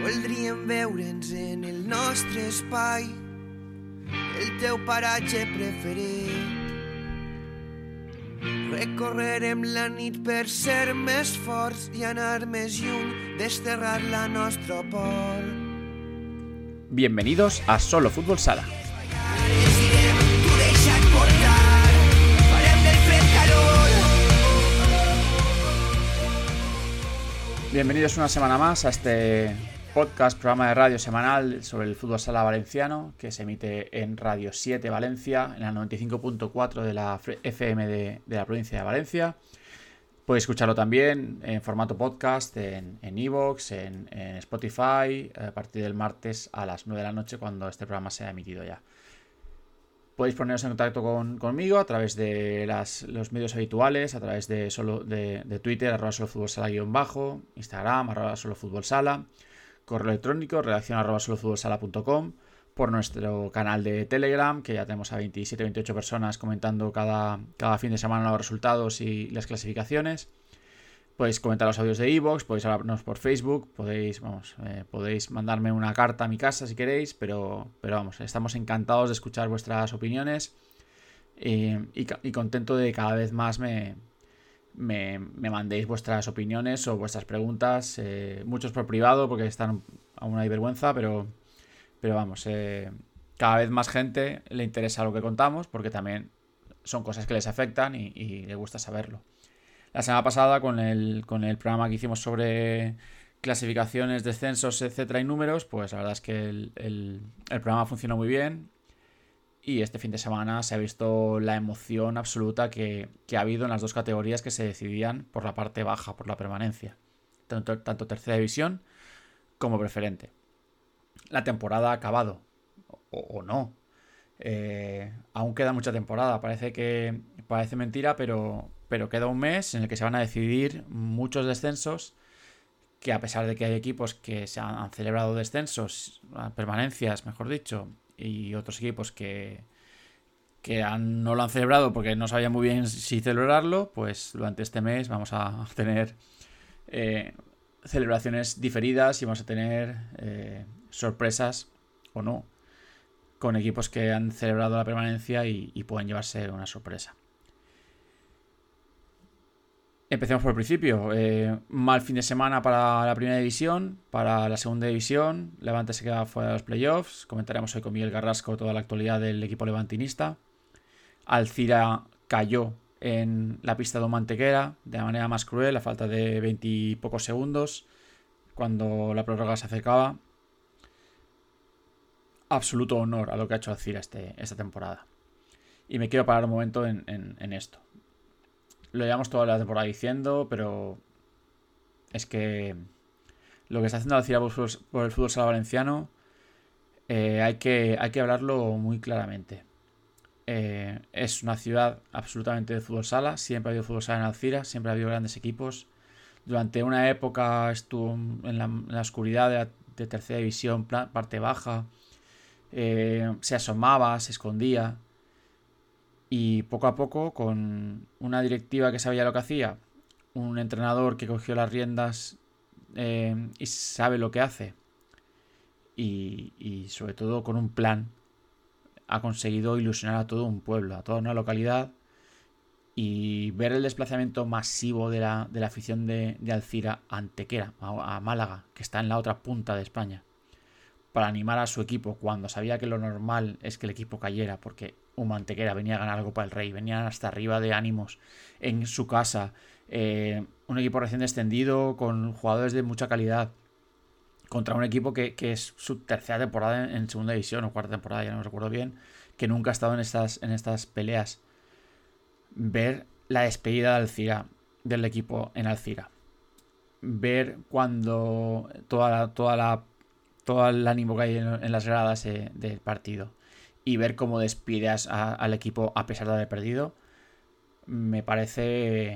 Voldríem veure'ns en el nostre espai, el teu paratge preferit. Recorrerem la nit per ser més forts i anar més lluny, desterrar la nostra por. Bienvenidos a Solo Fútbol Sala. Bienvenidos una semana más a este podcast, programa de radio semanal sobre el fútbol sala valenciano, que se emite en Radio 7 Valencia, en la 95.4 de la FM de la provincia de Valencia. Podéis escucharlo también en formato podcast, en iVoox, en Spotify, a partir del martes a las 9 de la noche, cuando este programa sea emitido ya. Podéis poneros en contacto conmigo a través de los medios habituales, a través de Twitter, @solofutbolsala_, Instagram, @solofutbolsala, correo electrónico, redacción @solofutbolsala.com, por nuestro canal de Telegram, que ya tenemos a 27-28 personas comentando cada fin de semana los resultados y las clasificaciones. Podéis comentar los audios de iVoox, podéis hablarnos por Facebook, podéis mandarme una carta a mi casa si queréis, pero vamos, estamos encantados de escuchar vuestras opiniones y contento de que cada vez más me mandéis vuestras opiniones o vuestras preguntas, muchos por privado porque aún hay vergüenza, pero vamos, cada vez más gente le interesa lo que contamos porque también son cosas que les afectan y les gusta saberlo. La semana pasada con el programa que hicimos sobre clasificaciones, descensos, etcétera y números, pues la verdad es que el programa funcionó muy bien y este fin de semana se ha visto la emoción absoluta que ha habido en las dos categorías que se decidían por la parte baja, por la permanencia, tanto tercera división como preferente. La temporada ha acabado, o no. Aún queda mucha temporada, parece mentira, pero queda un mes en el que se van a decidir muchos descensos, que a pesar de que hay equipos que se han celebrado descensos, permanencias, mejor dicho, y otros equipos que no lo han celebrado porque no sabían muy bien si celebrarlo, pues durante este mes vamos a tener celebraciones diferidas y vamos a tener sorpresas o no con equipos que han celebrado la permanencia y pueden llevarse una sorpresa. Empecemos por el principio. Mal fin de semana para la primera división, para la segunda división. Levante se queda fuera de los playoffs. Comentaremos hoy con Miguel Carrasco toda la actualidad del equipo levantinista. Alcira cayó en la pista de Mantequera de la manera más cruel, a falta de 20 y pocos segundos, cuando la prórroga se acercaba. Absoluto honor a lo que ha hecho Alcira esta temporada. Y me quiero parar un momento en esto. Lo llevamos toda la temporada diciendo, pero es que lo que está haciendo Alcira por el fútbol sala valenciano hay que hablarlo muy claramente. Es una ciudad absolutamente de fútbol sala, siempre ha habido fútbol sala en Alcira, siempre ha habido grandes equipos. Durante una época estuvo en la oscuridad de tercera división, parte baja, se asomaba, se escondía. Y poco a poco, con una directiva que sabía lo que hacía, un entrenador que cogió las riendas y sabe lo que hace, y sobre todo con un plan, ha conseguido ilusionar a todo un pueblo, a toda una localidad, y ver el desplazamiento masivo de la afición de Alcira a Antequera, a Málaga, que está en la otra punta de España, para animar a su equipo cuando sabía que lo normal es que el equipo cayera, porque Mantequera venía a ganar algo para el Rey, venían hasta arriba de ánimos en su casa, un equipo recién descendido con jugadores de mucha calidad, contra un equipo que es su tercera temporada en segunda división o cuarta temporada, ya no recuerdo bien, que nunca ha estado en estas peleas. Ver la despedida de Alcira, del equipo en Alcira, ver cuando todo el ánimo que hay en las gradas del partido, y ver cómo despides al equipo a pesar de haber perdido, me parece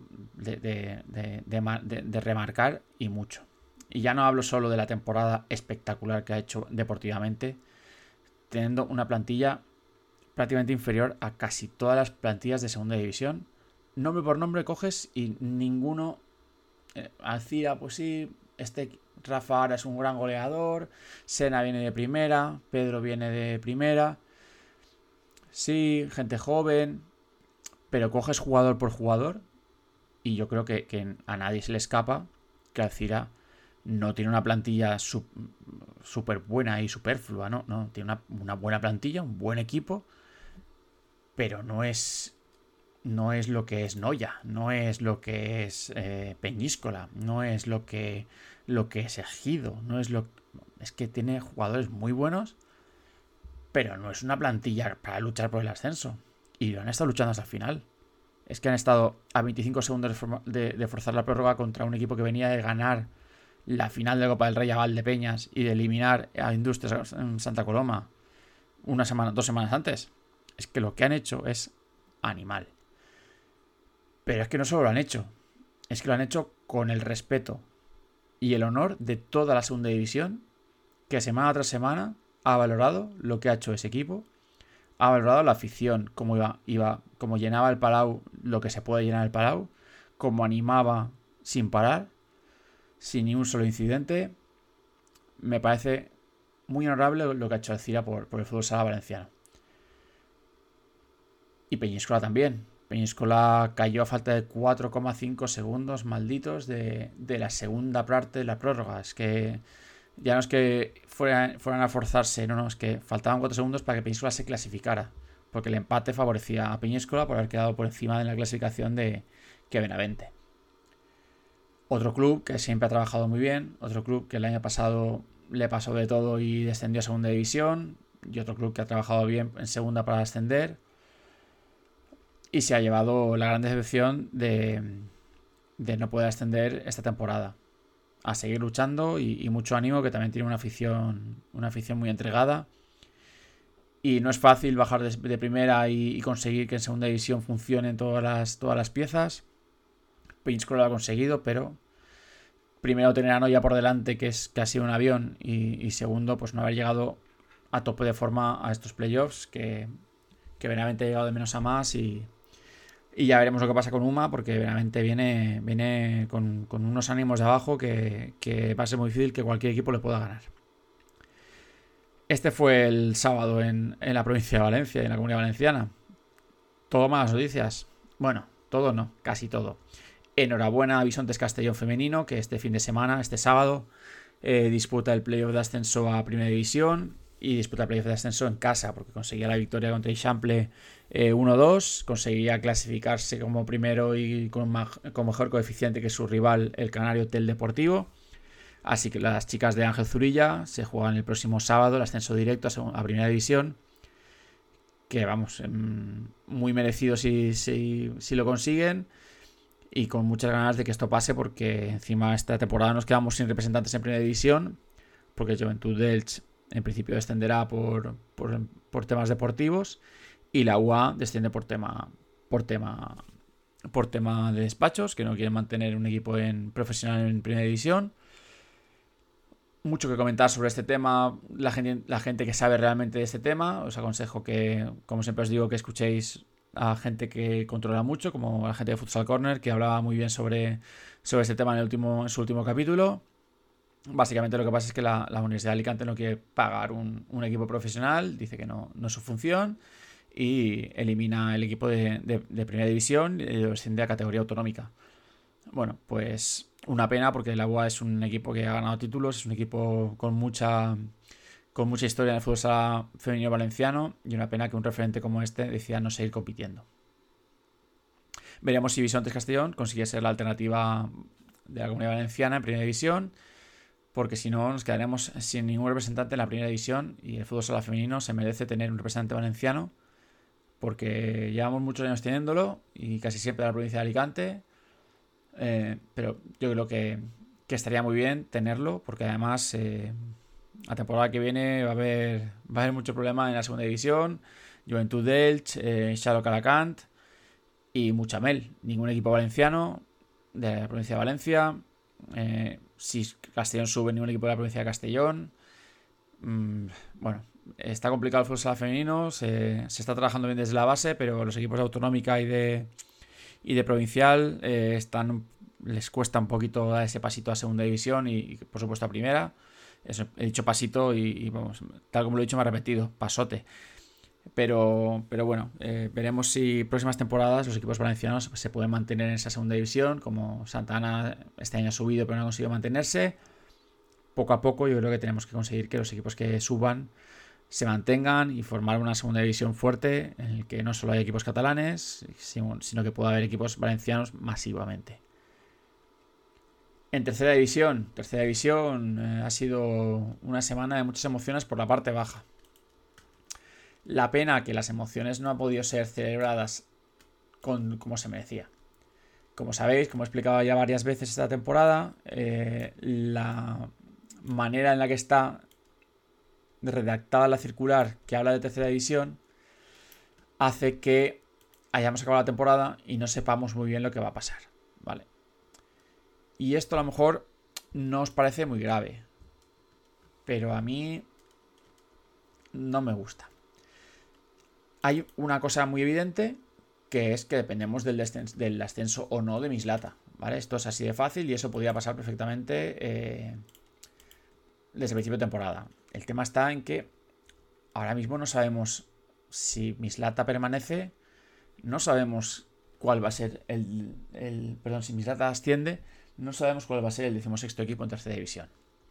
de remarcar y mucho. Y ya no hablo solo de la temporada espectacular que ha hecho deportivamente, teniendo una plantilla prácticamente inferior a casi todas las plantillas de segunda división. Nombre por nombre coges y ninguno Alcira, pues sí, Rafa ahora es un gran goleador, Sena viene de primera, Pedro viene de primera. Sí, gente joven, pero coges jugador por jugador y yo creo que a nadie se le escapa que Alcira no tiene una plantilla súper buena y superflua, ¿no? No, tiene una buena plantilla, un buen equipo, pero no es lo que es Noya, no es lo que es Peñíscola, no es lo que es Ejido, es que tiene jugadores muy buenos, pero no es una plantilla para luchar por el ascenso. Y lo han estado luchando hasta el final. Es que han estado a 25 segundos de forzar la prórroga contra un equipo que venía de ganar la final de Copa del Rey a Valdepeñas y de eliminar a Industrias en Santa Coloma 2 semanas antes. Es que lo que han hecho es animal. Pero es que no solo lo han hecho, es que lo han hecho con el respeto y el honor de toda la segunda división, que semana tras semana ha valorado lo que ha hecho ese equipo, ha valorado la afición, cómo iba, cómo llenaba el Palau, lo que se puede llenar el Palau, cómo animaba sin parar, sin ni un solo incidente. Me parece muy honorable lo que ha hecho Alcira por el fútbol sala valenciano. Y Peñíscola también. Peñíscola cayó a falta de 4,5 segundos malditos de la segunda parte de la prórroga. Es que ya no es que fueran a forzarse, no, es que faltaban 4 segundos para que Peñíscola se clasificara, porque el empate favorecía a Peñíscola por haber quedado por encima de la clasificación que Benavente. Otro club que siempre ha trabajado muy bien, otro club que el año pasado le pasó de todo y descendió a segunda división, y otro club que ha trabajado bien en segunda para ascender, y se ha llevado la gran decepción de no poder ascender esta temporada. A seguir luchando y mucho ánimo, que también tiene una afición muy entregada. Y no es fácil bajar de primera y conseguir que en segunda división funcionen todas las piezas. Peñíscola lo ha conseguido, pero primero tener a Noya por delante, que ha sido un avión, y segundo, pues no haber llegado a tope de forma a estos playoffs, que Benavente ha llegado de menos a más y ya veremos lo que pasa con Uma, porque Benavente viene con unos ánimos de abajo que va a ser muy difícil que cualquier equipo le pueda ganar. Este fue el sábado en la provincia de Valencia y en la Comunidad Valenciana. ¿Todo malas noticias? Bueno, todo no, casi todo. Enhorabuena a Bisontes Castellón femenino, que este fin de semana, este sábado, disputa el playoff de ascenso a Primera División y disputa el playoff de ascenso en casa, porque conseguía la victoria contra Eixample 1-2, conseguía clasificarse como primero y con mejor coeficiente que su rival, el canario Tel Deportivo. Así que las chicas de Ángel Zurilla se juegan el próximo sábado el ascenso directo a Primera División, que vamos, muy merecido si lo consiguen, y con muchas ganas de que esto pase, porque encima esta temporada nos quedamos sin representantes en Primera División, porque Juventud de Elche en principio descenderá por temas deportivos y la UA desciende por tema de despachos, que no quieren mantener un equipo profesional en Primera División. Mucho que comentar sobre este tema. La gente que sabe realmente de este tema, os aconsejo que, como siempre os digo, que escuchéis a gente que controla mucho, como la gente de Futsal Corner, que hablaba muy bien sobre este tema en su último capítulo. Básicamente lo que pasa es que la Universidad de Alicante no quiere pagar un equipo profesional, dice que no es su función, y elimina el equipo de Primera División y lo desciende a categoría autonómica. Bueno, pues una pena, porque la UA es un equipo que ha ganado títulos, es un equipo con mucha historia en el fútbol sala femenino valenciano, y una pena que un referente como este decida no seguir compitiendo. Veremos si Bisontes Castellón consigue ser la alternativa de la Comunidad Valenciana en Primera División, porque si no nos quedaremos sin ningún representante en la Primera División, y el fútbol sala femenino se merece tener un representante valenciano, porque llevamos muchos años teniéndolo y casi siempre de la provincia de Alicante. Pero yo creo que estaría muy bien tenerlo, porque además la temporada que viene va a haber mucho problema en la segunda división. Juventud de Elche, Shadow Calacant y Muchamel. Ningún equipo valenciano de la provincia de Valencia. Si Castellón sube, ningún equipo de la provincia de Castellón. Bueno, está complicado el fútbol sala femenino. Se está trabajando bien desde la base, pero los equipos de autonómica y de provincial están les cuesta un poquito dar ese pasito a segunda división y por supuesto a primera. Eso, he dicho pasito y vamos, tal como lo he dicho me he repetido, pasote. Pero bueno, veremos si próximas temporadas los equipos valencianos se pueden mantener en esa segunda división, como Santa Ana este año ha subido pero no ha conseguido mantenerse. Poco a poco yo creo que tenemos que conseguir que los equipos que suban se mantengan y formar una segunda división fuerte en el que no solo hay equipos catalanes, sino que pueda haber equipos valencianos masivamente. En tercera división ha sido una semana de muchas emociones por la parte baja. La pena que las emociones no han podido ser celebradas como se merecía. Como sabéis, como he explicado ya varias veces esta temporada, la manera en la que está redactada la circular que habla de tercera división hace que hayamos acabado la temporada y no sepamos muy bien lo que va a pasar, ¿vale? Y esto a lo mejor no os parece muy grave, pero a mí no me gusta. Hay una cosa muy evidente, que es que dependemos del ascenso o no de Mislata, ¿vale? Esto es así de fácil y eso podría pasar perfectamente desde el principio de temporada. El tema está en que ahora mismo no sabemos si Mislata permanece, no sabemos cuál va a ser si Mislata asciende, no sabemos cuál va a ser el 16º equipo en tercera división.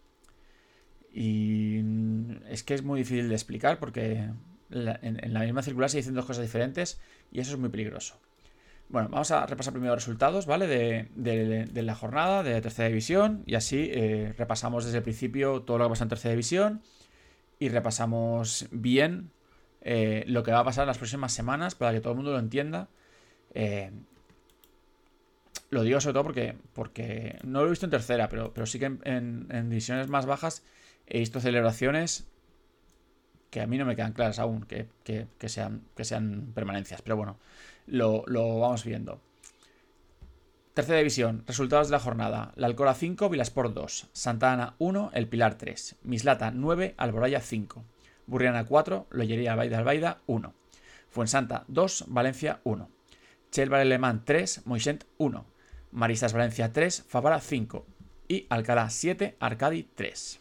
Y es que es muy difícil de explicar porque en la misma circular se dicen dos cosas diferentes y eso es muy peligroso. Bueno, vamos a repasar primero los resultados, ¿vale? De la jornada de tercera división y así repasamos desde el principio todo lo que pasa en tercera división y repasamos bien lo que va a pasar en las próximas semanas para que todo el mundo lo entienda. Lo digo sobre todo porque no lo he visto en tercera, pero sí que en divisiones más bajas he visto celebraciones que a mí no me quedan claras aún que sean permanencias, pero bueno, lo vamos viendo. Tercera división, resultados de la jornada: La Alcora 5, Vilasport 2, Santa Ana 1, El Pilar 3, Mislata 9, Alboraya 5, Burriana 4, Lollería Albaida 1, Fuensanta 2, Valencia 1, Chelva Alemán 3, Moixent 1, Maristas Valencia 3, Favara 5 y Alcalá 7, Arcadi 3.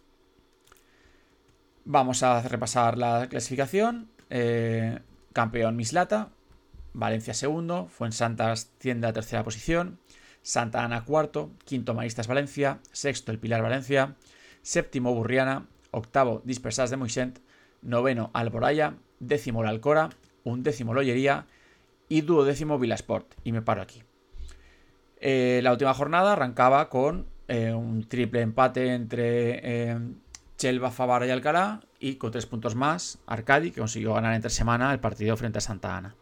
Vamos a repasar la clasificación. Campeón Mislata, Valencia segundo, Fuensanta asciende a tercera posición, Santa Ana cuarto, quinto Maristas Valencia, sexto El Pilar Valencia, séptimo Burriana, octavo Dispersas de Moixent, noveno Alboraya, décimo La Alcora, undécimo Lollería y duodécimo Vilasport. Y me paro aquí. La última jornada arrancaba con un triple empate entre Chelva, Favara y Alcalá, y con 3 puntos más Arcadi, que consiguió ganar entre semana el partido frente a Santa Ana.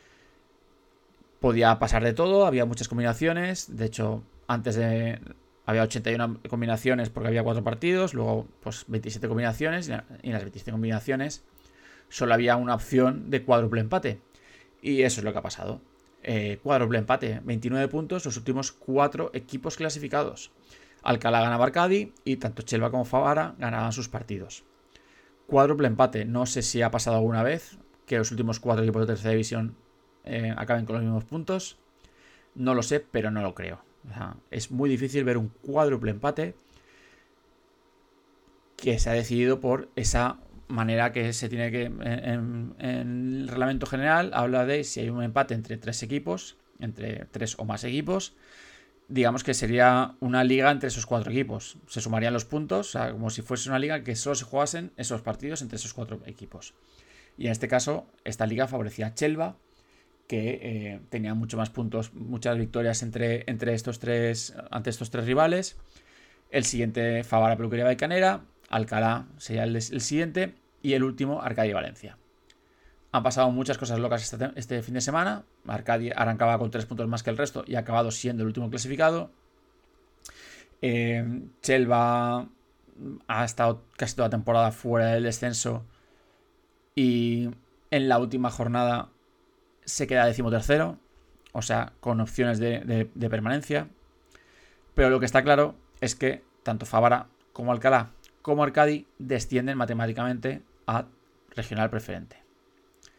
Podía pasar de todo, había muchas combinaciones. De hecho, había 81 combinaciones porque había 4 partidos, luego pues 27 combinaciones, y en las 27 combinaciones solo había una opción de cuádruple empate. Y eso es lo que ha pasado. Cuádruple empate, 29 puntos los últimos 4 equipos clasificados. Alcalá ganaba Arcadi y tanto Chelva como Favara ganaban sus partidos. Cuádruple empate, no sé si ha pasado alguna vez que los últimos 4 equipos de tercera división acaben con los mismos puntos. No lo sé, pero no lo creo. O sea, es muy difícil ver un cuádruple empate que se ha decidido por esa manera que se tiene que... En el reglamento general habla de si hay un empate entre 3 equipos, entre 3 o más equipos, digamos que sería una liga entre esos 4 equipos. Se sumarían los puntos, o sea, como si fuese una liga que solo se jugasen esos partidos entre esos 4 equipos. Y en este caso, esta liga favorecía a Chelva, que tenía mucho más puntos, muchas victorias ante estos tres rivales. El siguiente, Favara Peluquería Valcanera, Alcalá sería el siguiente, y el último, Arcadi Valencia. Han pasado muchas cosas locas este fin de semana. Arcadi arrancaba con 3 puntos más que el resto y ha acabado siendo el último clasificado. Chelva ha estado casi toda la temporada fuera del descenso y en la última jornada se queda 13º, o sea, con opciones de permanencia. Pero lo que está claro es que tanto Favara como Alcalá como Arcadi descienden matemáticamente a regional preferente.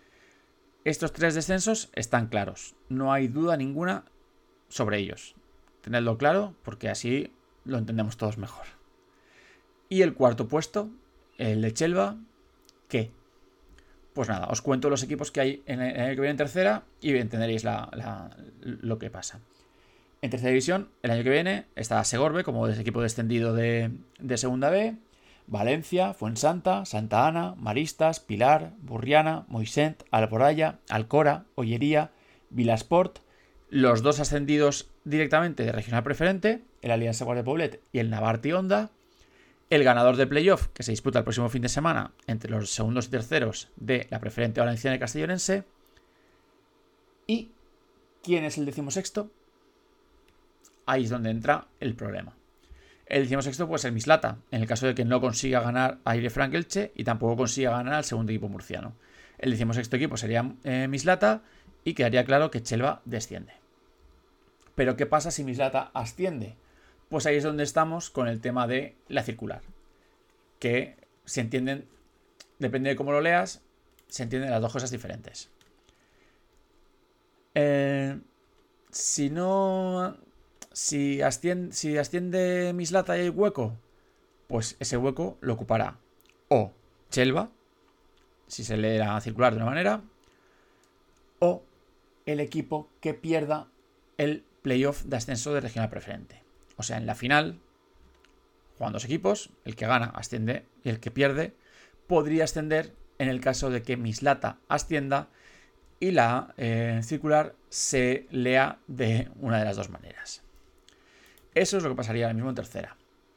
Estos 3 descensos están claros, no hay duda ninguna sobre ellos. tenedlo claro, porque así lo entendemos todos mejor. Y el cuarto puesto, el de Chelva, ¿qué? Pues nada, os cuento los equipos que hay en el año que viene en tercera y entenderéis lo que pasa. En tercera división, el año que viene, está Segorbe como equipo descendido de segunda B, Valencia, Fuensanta, Santa Ana, Maristas, Pilar, Burriana, Moixent, Alboraya, Alcora, Ollería, Vilasport, los 2 ascendidos directamente de regional preferente, el Alianza Guardia Poblet y el Navarti Onda, el ganador de playoff que se disputa el próximo fin de semana entre los segundos y terceros de la preferente valenciana y castellonense. ¿Y quién es el 16º? Ahí es donde entra el problema. El 16º puede ser Mislata, en el caso de que no consiga ganar a Aire Frank Elche y tampoco consiga ganar al segundo equipo murciano. El 16º equipo sería Mislata y quedaría claro que Chelva desciende. Pero ¿qué pasa si Mislata asciende? Pues ahí es donde estamos con el tema de la circular. Que se entienden, depende de cómo lo leas, se entienden las dos cosas diferentes. Si asciende Mislata y hay hueco, pues ese hueco lo ocupará o Chelva, si se lee la circular de una manera, o el equipo que pierda el playoff de ascenso de regional preferente. O sea, en la final, juegan 2 equipos, el que gana asciende y el que pierde podría ascender en el caso de que Mislata ascienda y la circular se lea de una de las dos maneras. Eso es lo que pasaría ahora mismo en tercera.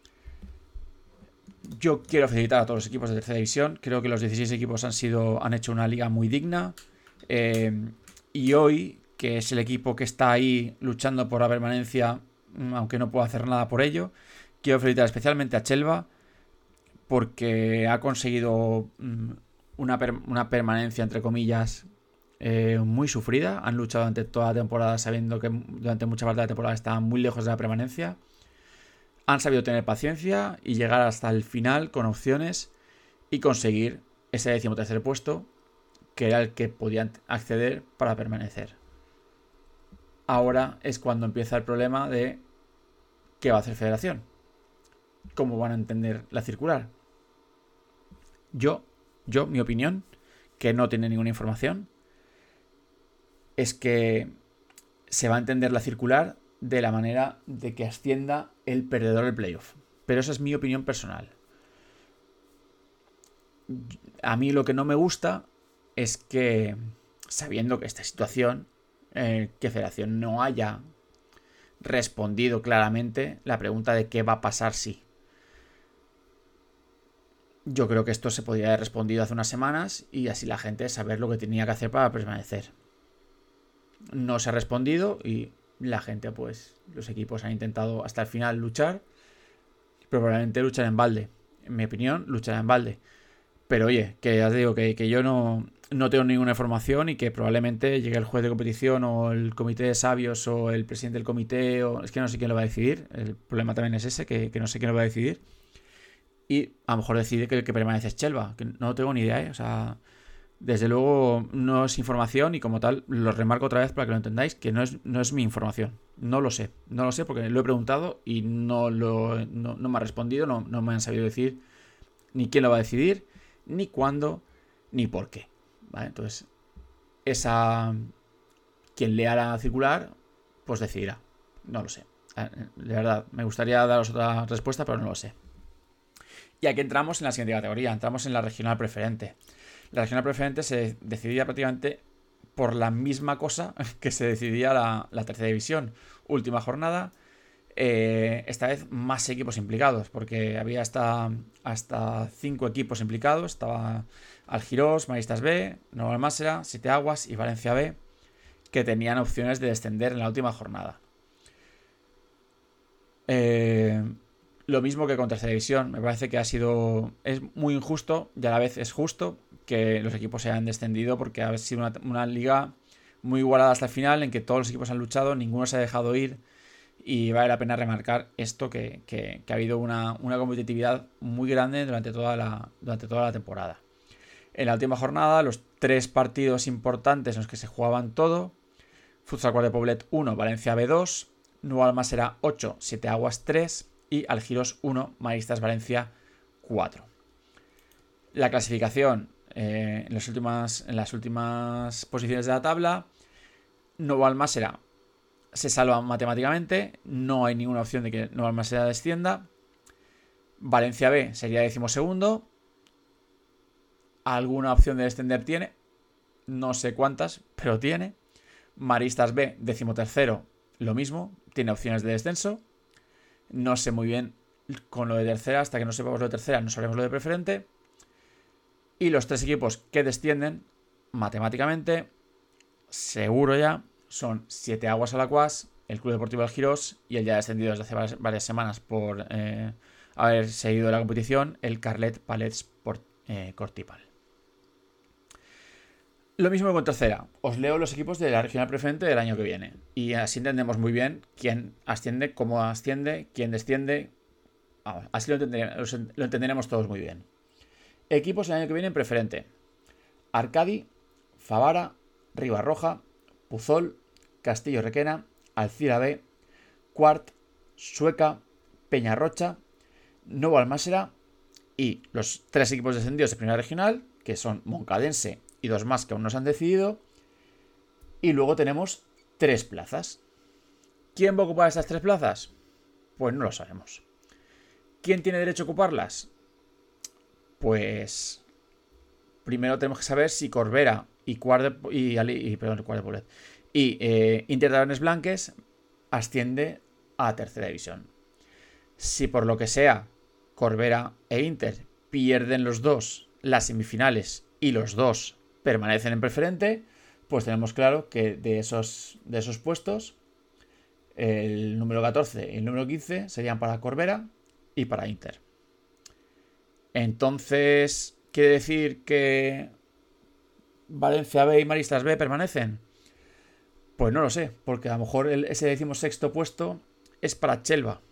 Yo quiero felicitar a todos los equipos de tercera división. Creo que los 16 equipos han hecho una liga muy digna. Y hoy, que es el equipo que está ahí luchando por la permanencia, aunque no puedo hacer nada por ello, quiero felicitar especialmente a Chelva porque ha conseguido una permanencia, entre comillas, muy sufrida. Han luchado durante toda la temporada sabiendo que durante mucha parte de la temporada estaban muy lejos de la permanencia. Han sabido tener paciencia y llegar hasta el final con opciones y conseguir ese 13º puesto que era el que podían acceder para permanecer. Ahora es cuando empieza el problema de qué va a hacer Federación. ¿Cómo van a entender la circular? Mi opinión, que no tiene ninguna información, es que se va a entender la circular de la manera de que ascienda el perdedor del playoff. Pero esa es mi opinión personal. A mí lo que no me gusta es que, sabiendo que esta situación, que Federación no haya respondido claramente la pregunta de qué va a pasar si. Yo creo que esto se podría haber respondido hace unas semanas y así la gente saber lo que tenía que hacer para permanecer. No se ha respondido y la gente, pues, los equipos han intentado hasta el final luchar, pero probablemente lucharán en balde. En mi opinión, lucharán en balde. Pero oye, que ya te digo que yo no tengo ninguna información y que probablemente llegue el juez de competición o el comité de sabios o el presidente del comité, o es que no sé quién lo va a decidir. El problema también es ese, que no sé quién lo va a decidir. Y a lo mejor decide que el que permanece es Chelva, que no tengo ni idea, O sea, desde luego no es información y como tal lo remarco otra vez para que lo entendáis, que no es mi información. No lo sé porque lo he preguntado y no me ha respondido, no me han sabido decir ni quién lo va a decidir, ni cuándo, ni por qué. ¿Vale? Entonces, quien lea la circular, pues decidirá. No lo sé. De verdad, me gustaría daros otra respuesta, pero no lo sé. Y aquí entramos en la siguiente categoría, entramos en la regional preferente. La regional preferente se decidía prácticamente por la misma cosa que se decidía la tercera división. Última jornada, esta vez más equipos implicados, porque había hasta 5 equipos implicados. Estaba Algirós, Maristas B, Nueva Almásera, Siete Aguas y Valencia B, que tenían opciones de descender en la última jornada. Lo mismo que con tercera división. Me parece que es muy injusto y a la vez es justo que los equipos se hayan descendido, porque ha sido una liga muy igualada hasta el final, en que todos los equipos han luchado, ninguno se ha dejado ir, y vale la pena remarcar esto, que ha habido una competitividad muy grande durante toda la temporada. En la última jornada, los 3 partidos importantes en los que se jugaban todo: Futsal Guardia Poblet 1, Valencia B 2, Nuevo Almásera 8, 7 Aguas 3 y Algiros 1, Maristas Valencia 4. La clasificación en las últimas posiciones de la tabla. Nuevo Almásera se salva matemáticamente, no hay ninguna opción de que Nuevo Almásera descienda. Valencia B sería 12º. Alguna opción de descender tiene, no sé cuántas, pero tiene. Maristas B, 13º, lo mismo, tiene opciones de descenso. No sé muy bien con lo de tercera, hasta que no sepamos lo de tercera no sabremos lo de preferente. Y los 3 equipos que descienden matemáticamente, seguro ya, son 7 Aguas Alacuás, el Club Deportivo Algiros y el ya descendido desde hace varias semanas por haber seguido la competición, el Carlet Palets Cortipal. Lo mismo con tercera. Os leo los equipos de la regional preferente del año que viene. Y así entendemos muy bien quién asciende, cómo asciende, quién desciende. Así lo entenderemos todos muy bien. Equipos el año que viene en preferente: Arcadi, Favara, Ribarroja, Puzol, Castillo Requena, Alcira B, Cuart, Sueca, Peñarrocha, Nuevo Almásera y los 3 equipos descendidos de primera regional, que son Moncadense y 2 más que aún no se han decidido. Y luego tenemos 3 plazas. ¿Quién va a ocupar estas 3 plazas? Pues no lo sabemos. ¿Quién tiene derecho a ocuparlas? Pues primero tenemos que saber si Corbera y Inter Tabernes Blanques asciende a tercera división. Si por lo que sea Corbera e Inter pierden los dos las semifinales y los dos permanecen en preferente, pues tenemos claro que de esos puestos el número 14 y el número 15 serían para Corbera y para Inter. Entonces, ¿quiere decir que Valencia B y Maristas B permanecen? Pues no lo sé, porque a lo mejor ese 16º puesto es para Chelva.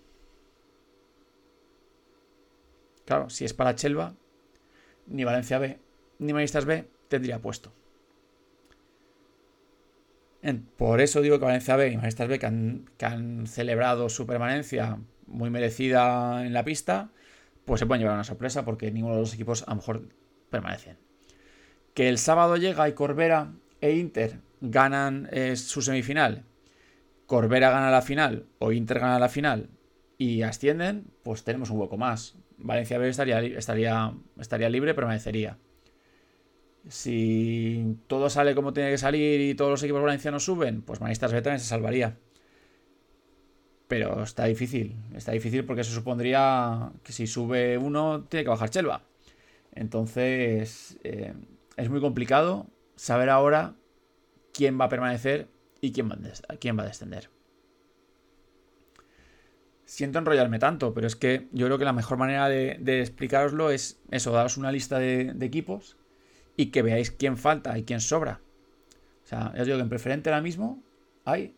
Claro, si es para Chelva, ni Valencia B ni Maristas B tendría puesto. Por eso digo que Valencia B y Maristas B, que han celebrado su permanencia muy merecida en la pista, pues se pueden llevar una sorpresa, porque ninguno de los equipos a lo mejor permanecen. Que el sábado llega y Corbera e Inter ganan su semifinal, Corbera gana la final o Inter gana la final y ascienden, pues tenemos un hueco más. Valencia B estaría libre, permanecería. Si todo sale como tiene que salir y todos los equipos valencianos suben, pues Maristas B también se salvaría. Pero está difícil porque eso supondría que si sube uno tiene que bajar Chelva. Entonces es muy complicado saber ahora quién va a permanecer y quién va a descender. Siento enrollarme tanto, pero es que yo creo que la mejor manera de explicaroslo es eso, daros una lista de equipos y que veáis quién falta y quién sobra. O sea, ya os digo que en preferente ahora mismo hay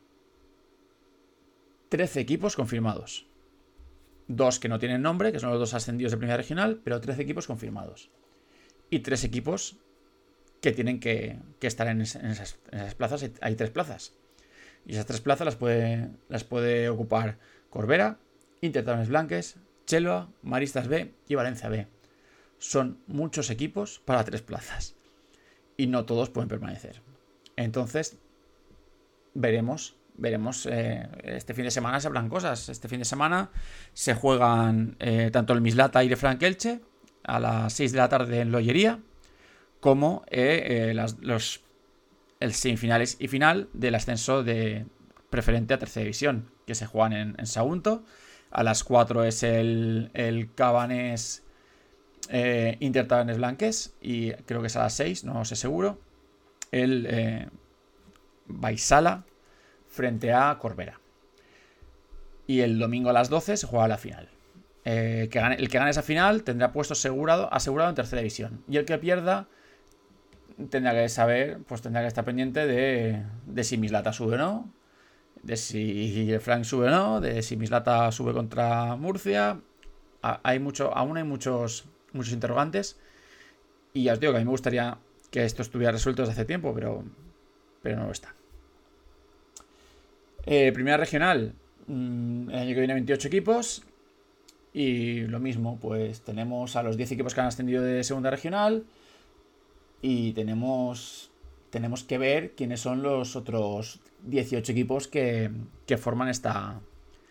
13 equipos confirmados. 2 que no tienen nombre, que son los 2 ascendidos de primera regional, pero 13 equipos confirmados. Y 3 equipos que tienen que estar en esas plazas. Hay 3 plazas. Y esas 3 plazas las puede ocupar Corbera, Inter Tabernes Blanques, Chelva, Maristas B y Valencia B. Son muchos equipos para 3 plazas. Y no todos pueden permanecer. Entonces, veremos. Este fin de semana se hablan cosas. Este fin de semana se juegan tanto el Mislata y de Frank Elche a las 6 de la tarde en Lollería, como el semifinales y final del ascenso de preferente a tercera división, que se juegan en Sagunto. A las 4 es el Cabanés Inter Tabernes Blanques, y creo que es a las 6, no sé seguro, el Baisala frente a Corbera. Y el domingo a las 12 se juega la final. El que gane esa final tendrá puesto asegurado en tercera división. Y el que pierda tendrá que estar pendiente de si Mislata sube o no, de si el Frank sube o no, de si Mislata sube contra Murcia. Aún hay muchos interrogantes. Y ya os digo que a mí me gustaría que esto estuviera resuelto desde hace tiempo, pero no lo está. Primera regional, el año que viene 28 equipos. Y lo mismo, pues tenemos a los 10 equipos que han ascendido de segunda regional. Y tenemos que ver quiénes son los otros 18 equipos que forman esta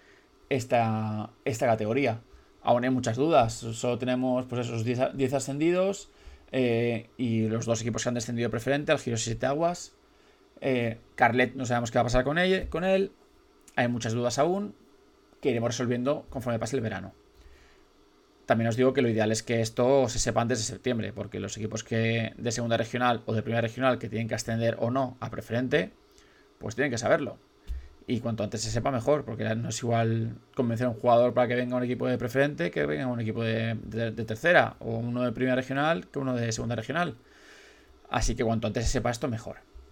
categoría. Aún hay muchas dudas. Solo tenemos pues esos 10 ascendidos y los 2 equipos que han descendido preferente, el Giros y Siete Aguas. Carlet no sabemos qué va a pasar con él. Hay muchas dudas aún que iremos resolviendo conforme pase el verano. También os digo que lo ideal es que esto se sepa antes de septiembre, porque los equipos que de segunda regional o de primera regional que tienen que ascender o no a preferente, pues tienen que saberlo. Y cuanto antes se sepa mejor, porque no es igual convencer a un jugador para que venga a un equipo de preferente que venga a un equipo de tercera, o uno de primera regional que uno de segunda regional. Así que cuanto antes se sepa esto, mejor.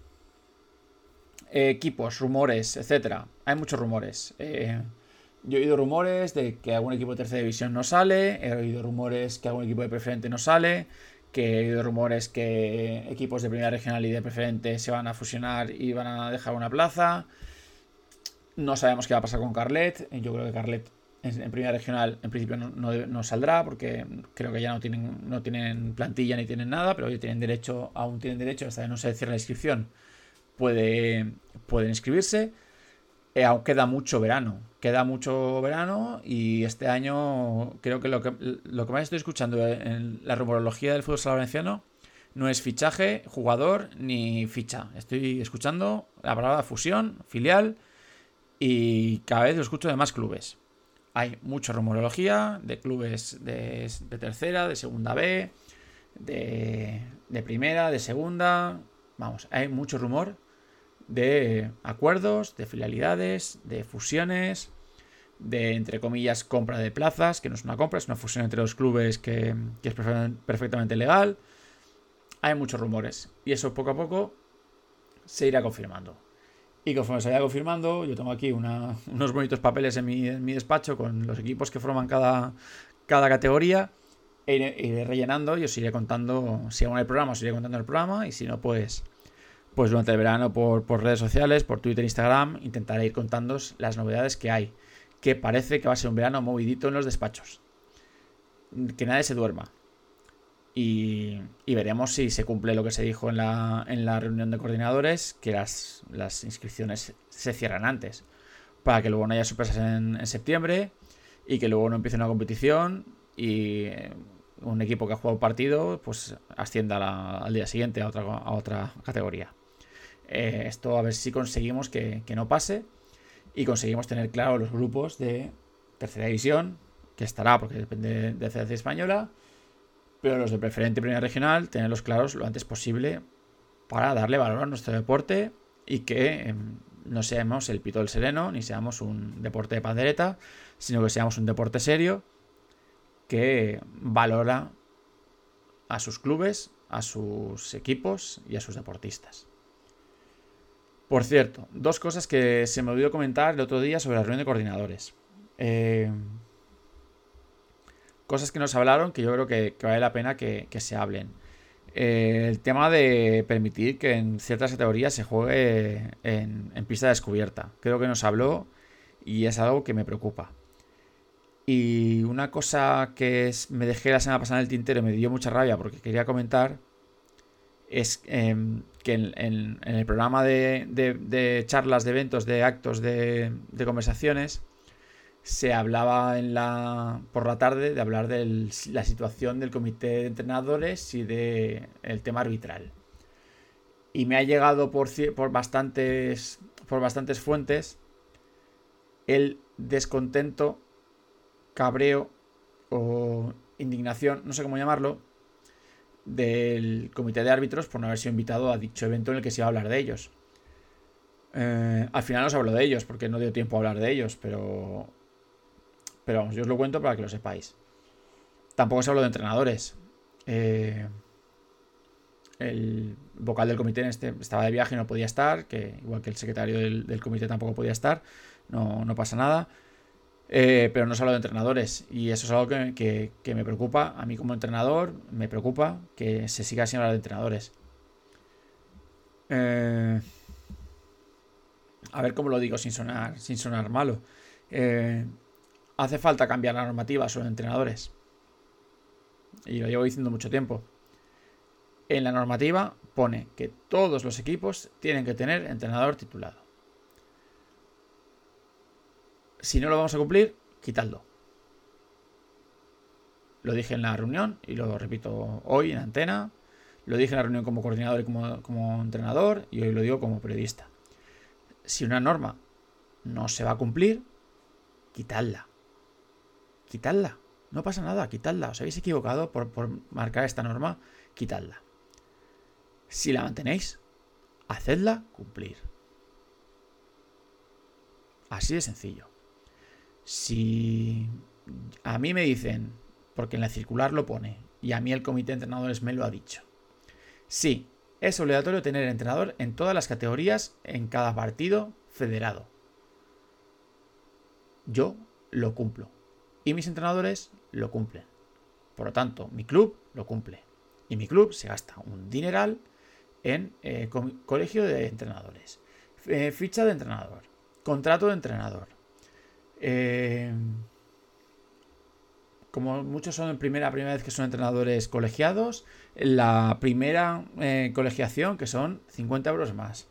Equipos, rumores, etcétera. Hay muchos rumores. Yo he oído rumores de que algún equipo de tercera división no sale. He oído rumores que algún equipo de preferente no sale. Que he oído rumores que equipos de primera regional y de preferente se van a fusionar y van a dejar una plaza. No sabemos qué va a pasar con Carlet. Yo creo que Carlet en primera regional en principio no saldrá, porque creo que ya no tienen plantilla ni tienen nada, pero aún tienen derecho, hasta que no se cierre la inscripción, pueden inscribirse. Aún queda mucho verano y este año creo que lo que más estoy escuchando en la rumorología del fútbol sala valenciano no es fichaje, jugador ni ficha. Estoy escuchando la palabra fusión, filial, y cada vez lo escucho de más clubes. Hay mucha rumorología de clubes de tercera, de segunda B, de primera, de segunda. Vamos, hay mucho rumor de acuerdos, de filialidades, de fusiones, de, entre comillas, compra de plazas, que no es una compra, es una fusión entre dos clubes que es perfectamente legal. Hay muchos rumores y eso poco a poco se irá confirmando. Y conforme se vaya confirmando, yo tengo aquí unos bonitos papeles en mi despacho con los equipos que forman cada categoría. Iré rellenando y os iré contando, si aún hay programa, os iré contando el programa, y si no, pues durante el verano por redes sociales, por Twitter, Instagram, intentaré ir contándoos las novedades que hay. Que parece que va a ser un verano movidito en los despachos. Que nadie se duerma. Y veremos si se cumple lo que se dijo en la reunión de coordinadores, que las inscripciones se cierran antes, para que luego no haya sorpresas en septiembre y que luego no empiece una competición y un equipo que ha jugado un partido pues ascienda al día siguiente a otra categoría. Esto a ver si conseguimos que no pase y conseguimos tener claro los grupos de tercera división, que estará porque depende de Federación Española, pero los de preferente y primera regional, tenerlos claros lo antes posible para darle valor a nuestro deporte y que no seamos el pito del sereno, ni seamos un deporte de pandereta, sino que seamos un deporte serio que valora a sus clubes, a sus equipos y a sus deportistas. Por cierto, 2 cosas que se me olvidó comentar el otro día sobre la reunión de coordinadores. Cosas que nos hablaron que yo creo que vale la pena que se hablen. El tema de permitir que en ciertas categorías se juegue en pista descubierta. Creo que nos habló y es algo que me preocupa. Y una cosa que me dejé la semana pasada en el tintero y me dio mucha rabia porque quería comentar es que en el programa de charlas, de eventos, de actos, de conversaciones, se hablaba por la tarde de hablar de la situación del comité de entrenadores y del tema arbitral. Y me ha llegado por bastantes fuentes el descontento, cabreo o indignación, no sé cómo llamarlo, del comité de árbitros por no haber sido invitado a dicho evento en el que se iba a hablar de ellos. Al final no se habló de ellos porque no dio tiempo a hablar de ellos, pero vamos, yo os lo cuento para que lo sepáis. Tampoco se habló de entrenadores. El vocal del comité estaba de viaje y no podía estar, que igual que el secretario del comité tampoco podía estar, no pasa nada. Pero no se habló de entrenadores y eso es algo que me preocupa. A mí como entrenador me preocupa que se siga sin hablar de entrenadores. A ver cómo lo digo sin sonar malo. Hace falta cambiar la normativa sobre entrenadores. Y lo llevo diciendo mucho tiempo. En la normativa pone que todos los equipos tienen que tener entrenador titulado. Si no lo vamos a cumplir, quitadlo. Lo dije en la reunión y lo repito hoy en antena. Lo dije en la reunión como coordinador y como entrenador, y hoy lo digo como periodista. Si una norma no se va a cumplir, quitadla. Quitadla. No pasa nada, quitadla. Os habéis equivocado por marcar esta norma, quitadla. Si la mantenéis, hacedla cumplir. Así de sencillo. Si a mí me dicen, porque en la circular lo pone, y a mí el comité de entrenadores me lo ha dicho, sí, es obligatorio tener entrenador en todas las categorías en cada partido federado. Yo lo cumplo. Y mis entrenadores lo cumplen. Por lo tanto, mi club lo cumple. Y mi club se gasta un dineral en colegio de entrenadores, ficha de entrenador, contrato de entrenador. Como muchos son en primera vez que son entrenadores colegiados, la primera colegiación, que son 50 euros más.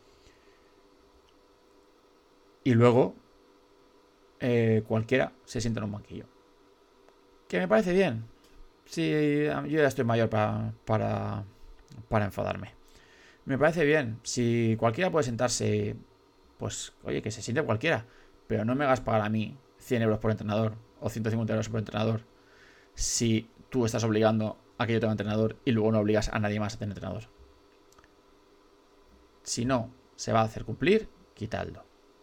Y luego cualquiera se sienta en un banquillo. Que me parece bien. Sí, yo ya estoy mayor para enfadarme. Me parece bien. Si cualquiera puede sentarse, pues oye, que se siente cualquiera. Pero no me hagas pagar a mí 100 euros por entrenador o 150 euros por entrenador si tú estás obligando a que yo tenga entrenador y luego no obligas a nadie más a tener entrenador. Si no se va a hacer cumplir, quitadlo.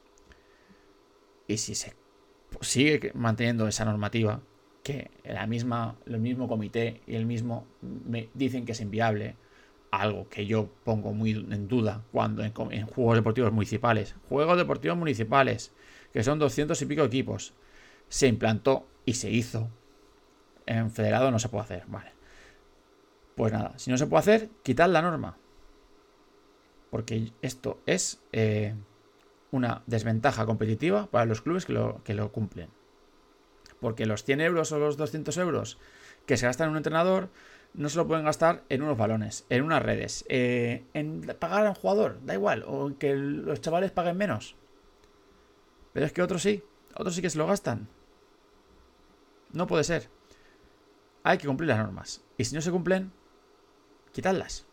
Y si se sigue manteniendo esa normativa, que el mismo comité y el mismo me dicen que es inviable, algo que yo pongo muy en duda cuando en juegos deportivos municipales, que son 200 y pico equipos, se implantó y se hizo. En federado no se puede hacer, vale. Pues nada, si no se puede hacer, quitad la norma. Porque esto es una desventaja competitiva para los clubes que lo cumplen. Porque los 100 euros o los 200 euros que se gastan en un entrenador no se lo pueden gastar en unos balones, en unas redes, en pagar a un jugador, da igual, o que los chavales paguen menos. Pero es que otros sí que se lo gastan. No puede ser. Hay que cumplir las normas. Y si no se cumplen, quitadlas.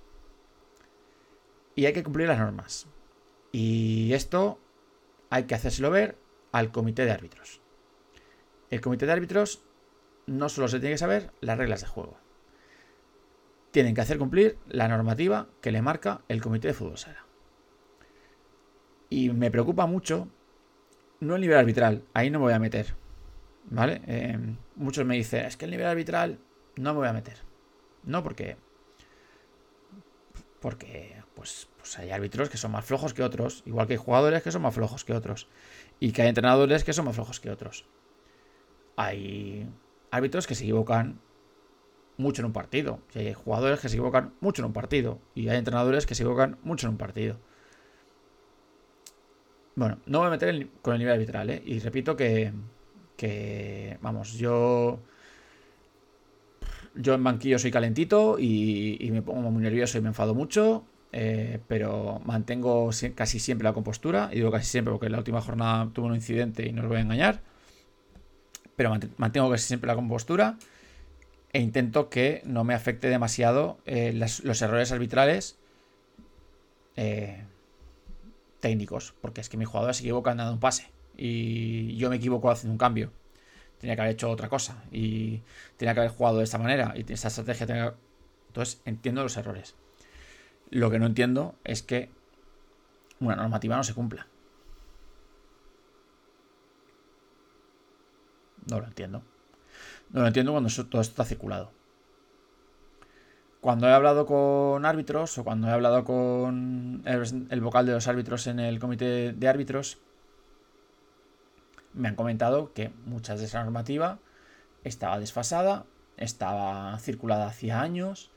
Y hay que cumplir las normas. Y esto hay que hacérselo ver al comité de árbitros. El comité de árbitros no solo se tiene que saber las reglas de juego. Tienen que hacer cumplir la normativa que le marca el comité de fútbol sala. Y me preocupa mucho, no el nivel arbitral, ahí no me voy a meter, ¿vale? Muchos me dicen, es que el nivel arbitral no me voy a meter. No, porque pues hay árbitros que son más flojos que otros, igual que hay jugadores que son más flojos que otros, y que hay entrenadores que son más flojos que otros. Hay árbitros que se equivocan mucho en un partido, y hay jugadores que se equivocan mucho en un partido, y hay entrenadores que se equivocan mucho en un partido. Bueno, no me voy a meter con el nivel arbitral, ¿eh? Y repito que vamos, yo en banquillo soy calentito y me pongo muy nervioso y me enfado mucho, pero mantengo casi siempre la compostura, y digo casi siempre porque en la última jornada tuve un incidente y no os voy a engañar, pero mantengo casi siempre la compostura e intento que no me afecte demasiado los errores arbitrales técnicos, porque es que mis jugadores se equivocan dando un pase y yo me equivoco haciendo un cambio. Tenía que haber hecho otra cosa y tenía que haber jugado de esta manera y esta estrategia tenía... Entonces entiendo los errores. Lo que no entiendo es que una normativa no se cumpla. No lo entiendo. No lo entiendo cuando todo esto está circulado. Cuando he hablado con árbitros o cuando he hablado con el vocal de los árbitros en el comité de árbitros, me han comentado que muchas de esa normativa estaba desfasada, estaba circulada hacía años,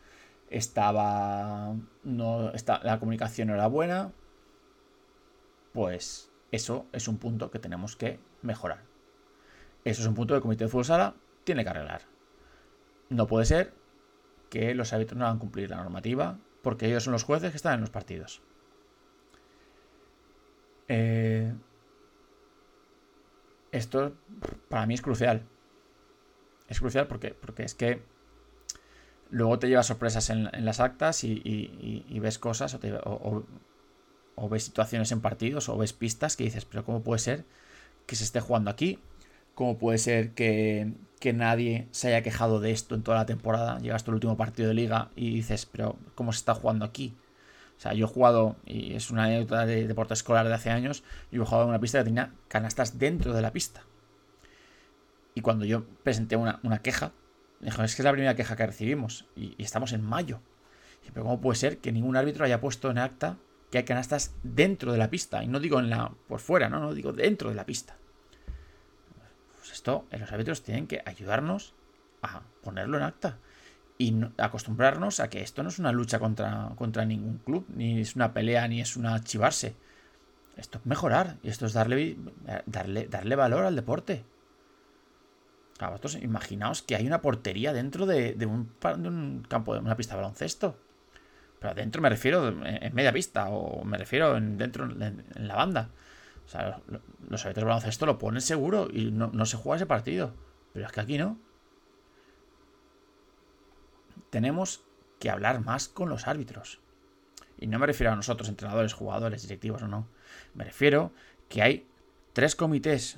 la comunicación no era buena. Pues Eso es un punto que tenemos que mejorar. Eso es un punto que el Comité de Fútbol Sala tiene que arreglar. No puede ser que los árbitros no hagan cumplir la normativa porque ellos son los jueces que están en los partidos. Esto para mí es crucial. Es crucial porque es que luego te llevas sorpresas en las actas y ves cosas o ves situaciones en partidos o ves pistas que dices, pero ¿cómo puede ser que se esté jugando aquí? ¿Cómo puede ser que nadie se haya quejado de esto en toda la temporada? Llegas al último partido de liga y dices, pero ¿cómo se está jugando aquí? O sea, yo he jugado, y es una anécdota de deporte escolar de hace años, yo he jugado en una pista que tenía canastas dentro de la pista. Y cuando yo presenté una queja, me dijeron, es que es la primera queja que recibimos y estamos en mayo. Y, pero ¿cómo puede ser que ningún árbitro haya puesto en acta que hay canastas dentro de la pista? Y no digo por fuera, no digo dentro de la pista. Pues esto, los árbitros tienen que ayudarnos a ponerlo en acta y acostumbrarnos a que esto no es una lucha contra ningún club, ni es una pelea, ni es una chivarse. Esto es mejorar y esto es darle valor al deporte. A vosotros imaginaos que hay una portería dentro de un campo, de una pista de baloncesto. Pero dentro me refiero en media pista o me refiero dentro en la banda. O sea, los árbitros de baloncesto lo ponen seguro y no se juega ese partido. Pero es que aquí no. Tenemos que hablar más con los árbitros. Y no me refiero a nosotros, entrenadores, jugadores, directivos o no. Me refiero que hay 3 comités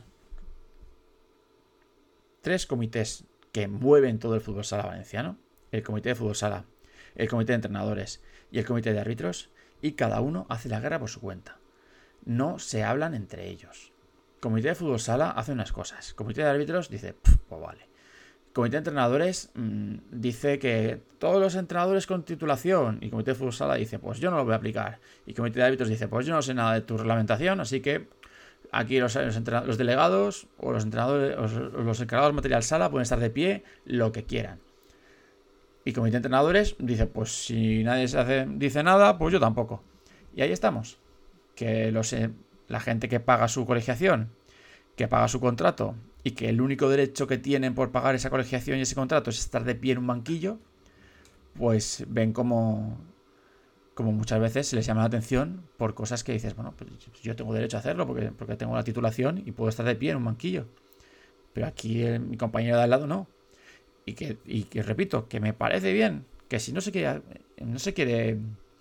que mueven todo el fútbol sala valenciano: el comité de fútbol sala, el comité de entrenadores y el comité de árbitros, y cada uno hace la guerra por su cuenta. No se hablan entre ellos. Comité de fútbol sala hace unas cosas, comité de árbitros dice, pues vale. Comité de entrenadores dice que todos los entrenadores con titulación, y comité de fútbol sala dice, pues yo no lo voy a aplicar. Y comité de árbitros dice, pues yo no sé nada de tu reglamentación, así que aquí los delegados o los entrenadores o los encargados de material sala pueden estar de pie lo que quieran. Y comité de entrenadores dice, pues si nadie dice nada, pues yo tampoco. Y ahí estamos. Que la gente que paga su colegiación, que paga su contrato, y que el único derecho que tienen por pagar esa colegiación y ese contrato es estar de pie en un banquillo, pues ven como muchas veces se les llama la atención por cosas que dices, bueno, pues yo tengo derecho a hacerlo porque tengo la titulación y puedo estar de pie en un banquillo. Pero aquí mi compañero de al lado no. Y que repito, que me parece bien que si no se quiere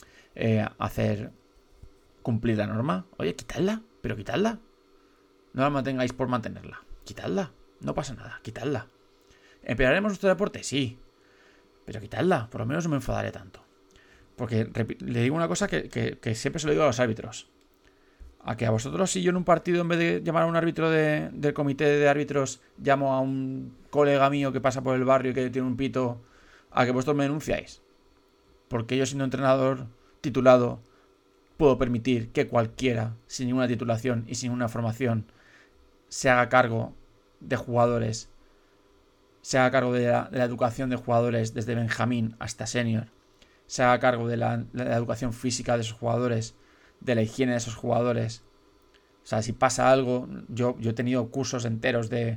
hacer cumplir la norma, oye, quitadla, pero quitadla. No la mantengáis por mantenerla. Quitadla, no pasa nada, quitadla. ¿Empeoraremos nuestro deporte? Sí. Pero quitadla, por lo menos no me enfadaré tanto. Porque le digo una cosa que siempre se lo digo a los árbitros. A que a vosotros, si yo en un partido, en vez de llamar a un árbitro del comité de árbitros, llamo a un colega mío que pasa por el barrio y que tiene un pito, a que vosotros me denunciáis. Porque yo, siendo entrenador titulado, puedo permitir que cualquiera, sin ninguna titulación y sin una formación, se haga cargo de jugadores, se haga cargo de la educación de jugadores desde Benjamín hasta senior, se haga cargo de la educación física de esos jugadores, de la higiene de esos jugadores. O sea, si pasa algo, yo he tenido cursos enteros de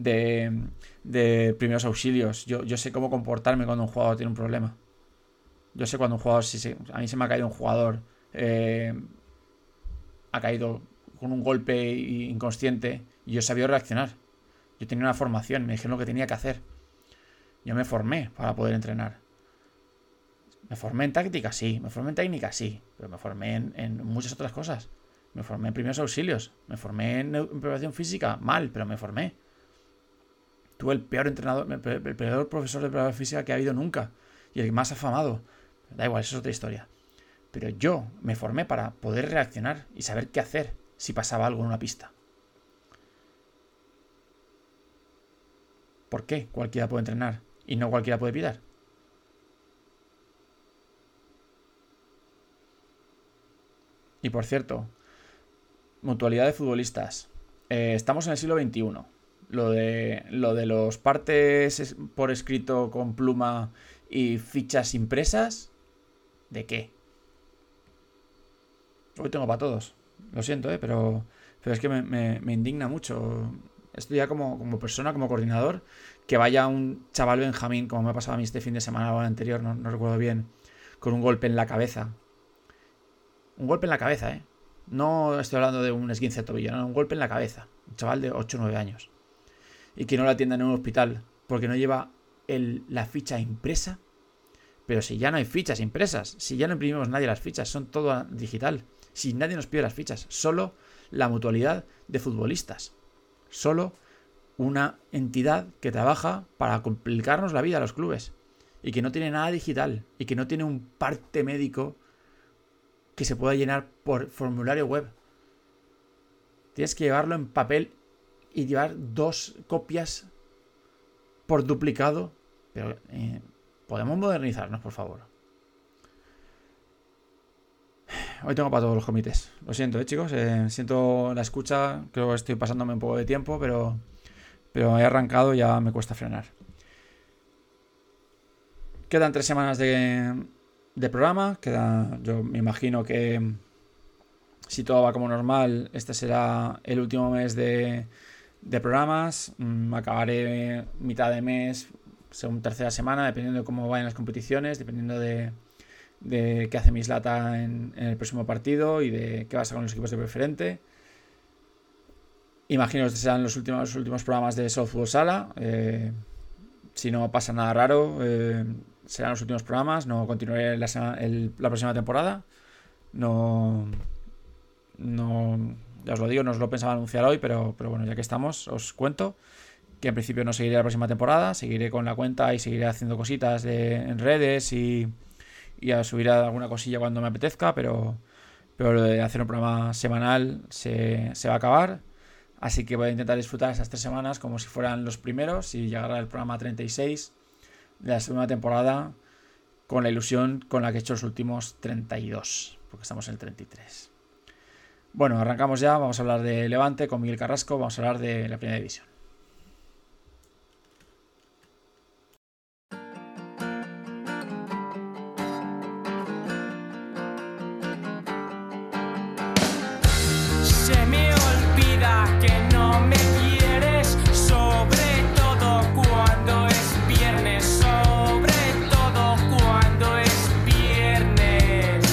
primeros auxilios. Yo sé cómo comportarme cuando un jugador tiene un problema. Yo sé cuando un jugador, a mí se me ha caído un jugador, ha caído con un golpe inconsciente y yo sabía reaccionar. Yo tenía una formación, me dijeron lo que tenía que hacer. Yo me formé para poder entrenar. Me formé en táctica, sí. Me formé en técnica, sí. Pero me formé en muchas otras cosas. Me formé en primeros auxilios. Me formé en preparación física, mal, pero me formé. Tuve el peor entrenador, el peor profesor de preparación física que ha habido nunca. Y el más afamado. Da igual, eso es otra historia. Pero yo me formé para poder reaccionar y saber qué hacer si pasaba algo en una pista. ¿Por qué cualquiera puede entrenar y no cualquiera puede pitar? Y por cierto, mutualidad de futbolistas. Estamos en el siglo XXI. Lo de los partes por escrito con pluma y fichas impresas, ¿de qué? Hoy tengo para todos. Lo siento, pero pero es que me indigna mucho. Esto ya como persona, como coordinador, que vaya un chaval Benjamín, como me ha pasado a mí este fin de semana o el anterior, no recuerdo bien, con un golpe en la cabeza. Un golpe en la cabeza, ¿eh? No estoy hablando de un esguince de tobillo, no, un golpe en la cabeza. Un chaval de 8 o 9 años. Y que no lo atiendan en un hospital porque no lleva la ficha impresa. Pero si ya no hay fichas impresas, si ya no imprimimos nadie las fichas, son todo digital. Si nadie nos pide las fichas, solo la mutualidad de futbolistas. Solo una entidad que trabaja para complicarnos la vida a los clubes. Y que no tiene nada digital. Y que no tiene un parte médico que se pueda llenar por formulario web. Tienes que llevarlo en papel y llevar 2 copias por duplicado. Pero podemos modernizarnos, por favor. Hoy tengo para todos los comités. Lo siento, chicos. Siento la escucha. Creo que estoy pasándome un poco de tiempo, pero he arrancado y ya me cuesta frenar. Quedan 3 semanas de programa. Yo me imagino que si todo va como normal, este será el último mes de programas. Acabaré mitad de mes, según tercera semana, dependiendo de cómo vayan las competiciones, dependiendo de qué hace Mislata en el próximo partido y de qué pasa con los equipos de preferente. Imagino que estos serán los últimos programas de South Football Sala. Si no pasa nada raro, serán los últimos programas. No continuaré la próxima temporada. No, ya os lo digo, no os lo pensaba anunciar hoy, pero bueno, ya que estamos, os cuento que en principio no seguiré la próxima temporada. Seguiré con la cuenta y seguiré haciendo cositas en redes y subiré alguna cosilla cuando me apetezca, pero lo de hacer un programa semanal se va a acabar. Así que voy a intentar disfrutar esas 3 semanas como si fueran los primeros y llegar al programa 36 de la segunda temporada con la ilusión con la que he hecho los últimos 32, porque estamos en el 33. Bueno, arrancamos ya. Vamos a hablar de Levante con Miguel Carrasco. Vamos a hablar de la primera división. Se me olvida que no me quieres, sobre todo cuando es viernes, sobre todo cuando es viernes.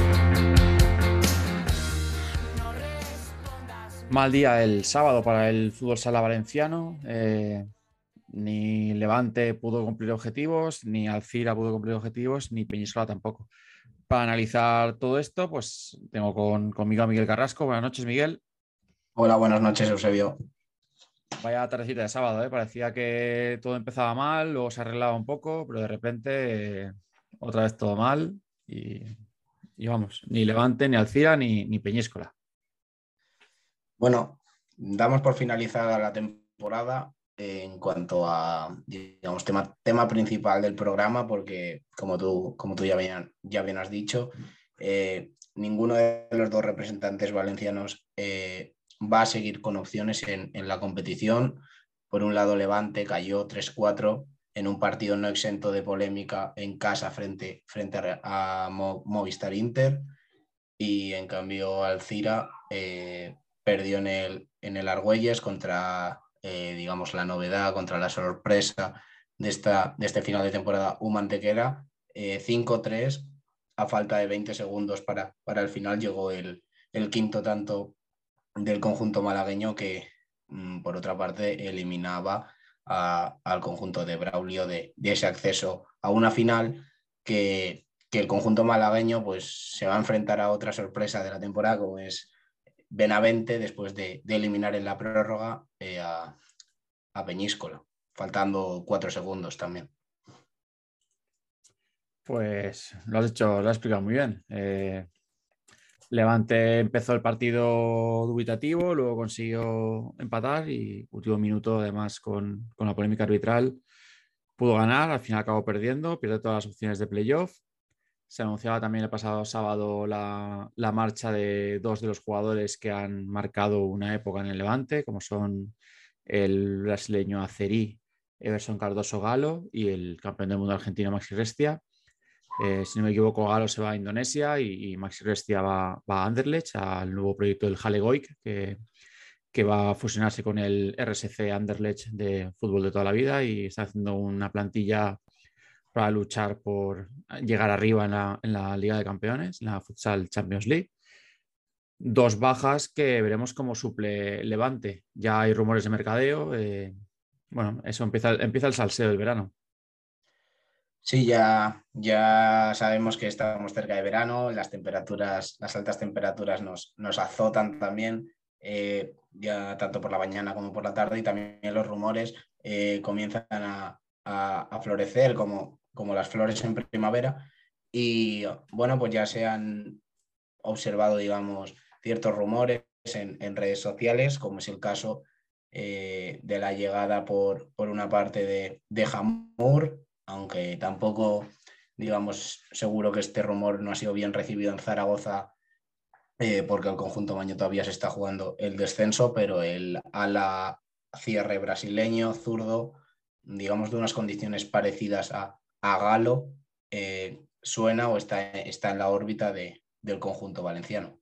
No respondas. Mal día el sábado para el fútbol sala valenciano. Ni Levante pudo cumplir objetivos, ni Alcira pudo cumplir objetivos, ni Peñíscola tampoco. Para analizar todo esto, pues tengo conmigo a Miguel Carrasco. Buenas noches, Miguel. Hola, buenas noches, Eusebio. Vaya tardecita de sábado, ¿eh? Parecía que todo empezaba mal, luego se arreglaba un poco, pero de repente otra vez todo mal y vamos, ni Levante, ni Alcira, ni Peñíscola. Bueno, damos por finalizada la temporada en cuanto a, digamos, tema principal del programa, porque como tú ya bien has dicho, ninguno de los 2 representantes valencianos va a seguir con opciones en la competición. Por un lado, Levante cayó 3-4 en un partido no exento de polémica en casa frente a Movistar Inter, y en cambio Alcira perdió en el Argüelles contra, digamos, la novedad, contra la sorpresa de este final de temporada, Antequera. 5-3, a falta de 20 segundos para el final, llegó el quinto tanto del conjunto malagueño, que por otra parte eliminaba al conjunto de Braulio de ese acceso a una final que el conjunto malagueño pues se va a enfrentar a otra sorpresa de la temporada, como es Benavente, después de eliminar en la prórroga a Peñíscola, faltando 4 segundos también. Pues lo has explicado muy bien. Levante empezó el partido dubitativo, luego consiguió empatar y último minuto, además con la polémica arbitral, pudo ganar. Al final acabó perdiendo, pierde todas las opciones de playoff. Se anunciaba también el pasado sábado la marcha de 2 de los jugadores que han marcado una época en el Levante, como son el brasileño Acerí, Everson Cardoso Galo y el campeón del mundo argentino Maxi Restia. Si no me equivoco, Galo se va a Indonesia y Maxi Restia va a Anderlecht, al nuevo proyecto del Halegoik, que va a fusionarse con el RSC Anderlecht de fútbol de toda la vida y está haciendo una plantilla para luchar por llegar arriba en la Liga de Campeones, en la Futsal Champions League. Dos bajas que veremos cómo suple Levante. Ya hay rumores de mercadeo. Bueno, eso empieza el salseo del verano. Sí, ya sabemos que estamos cerca de verano, las altas temperaturas nos azotan también, ya tanto por la mañana como por la tarde, y también los rumores comienzan a florecer como las flores en primavera. Y bueno, pues ya se han observado, digamos, ciertos rumores en redes sociales, como es el caso de la llegada por una parte de Jamur, aunque tampoco, digamos, seguro que este rumor no ha sido bien recibido en Zaragoza, porque el conjunto maño todavía se está jugando el descenso, pero el ala cierre brasileño, zurdo, digamos, de unas condiciones parecidas a Galo, suena o está en la órbita del conjunto valenciano.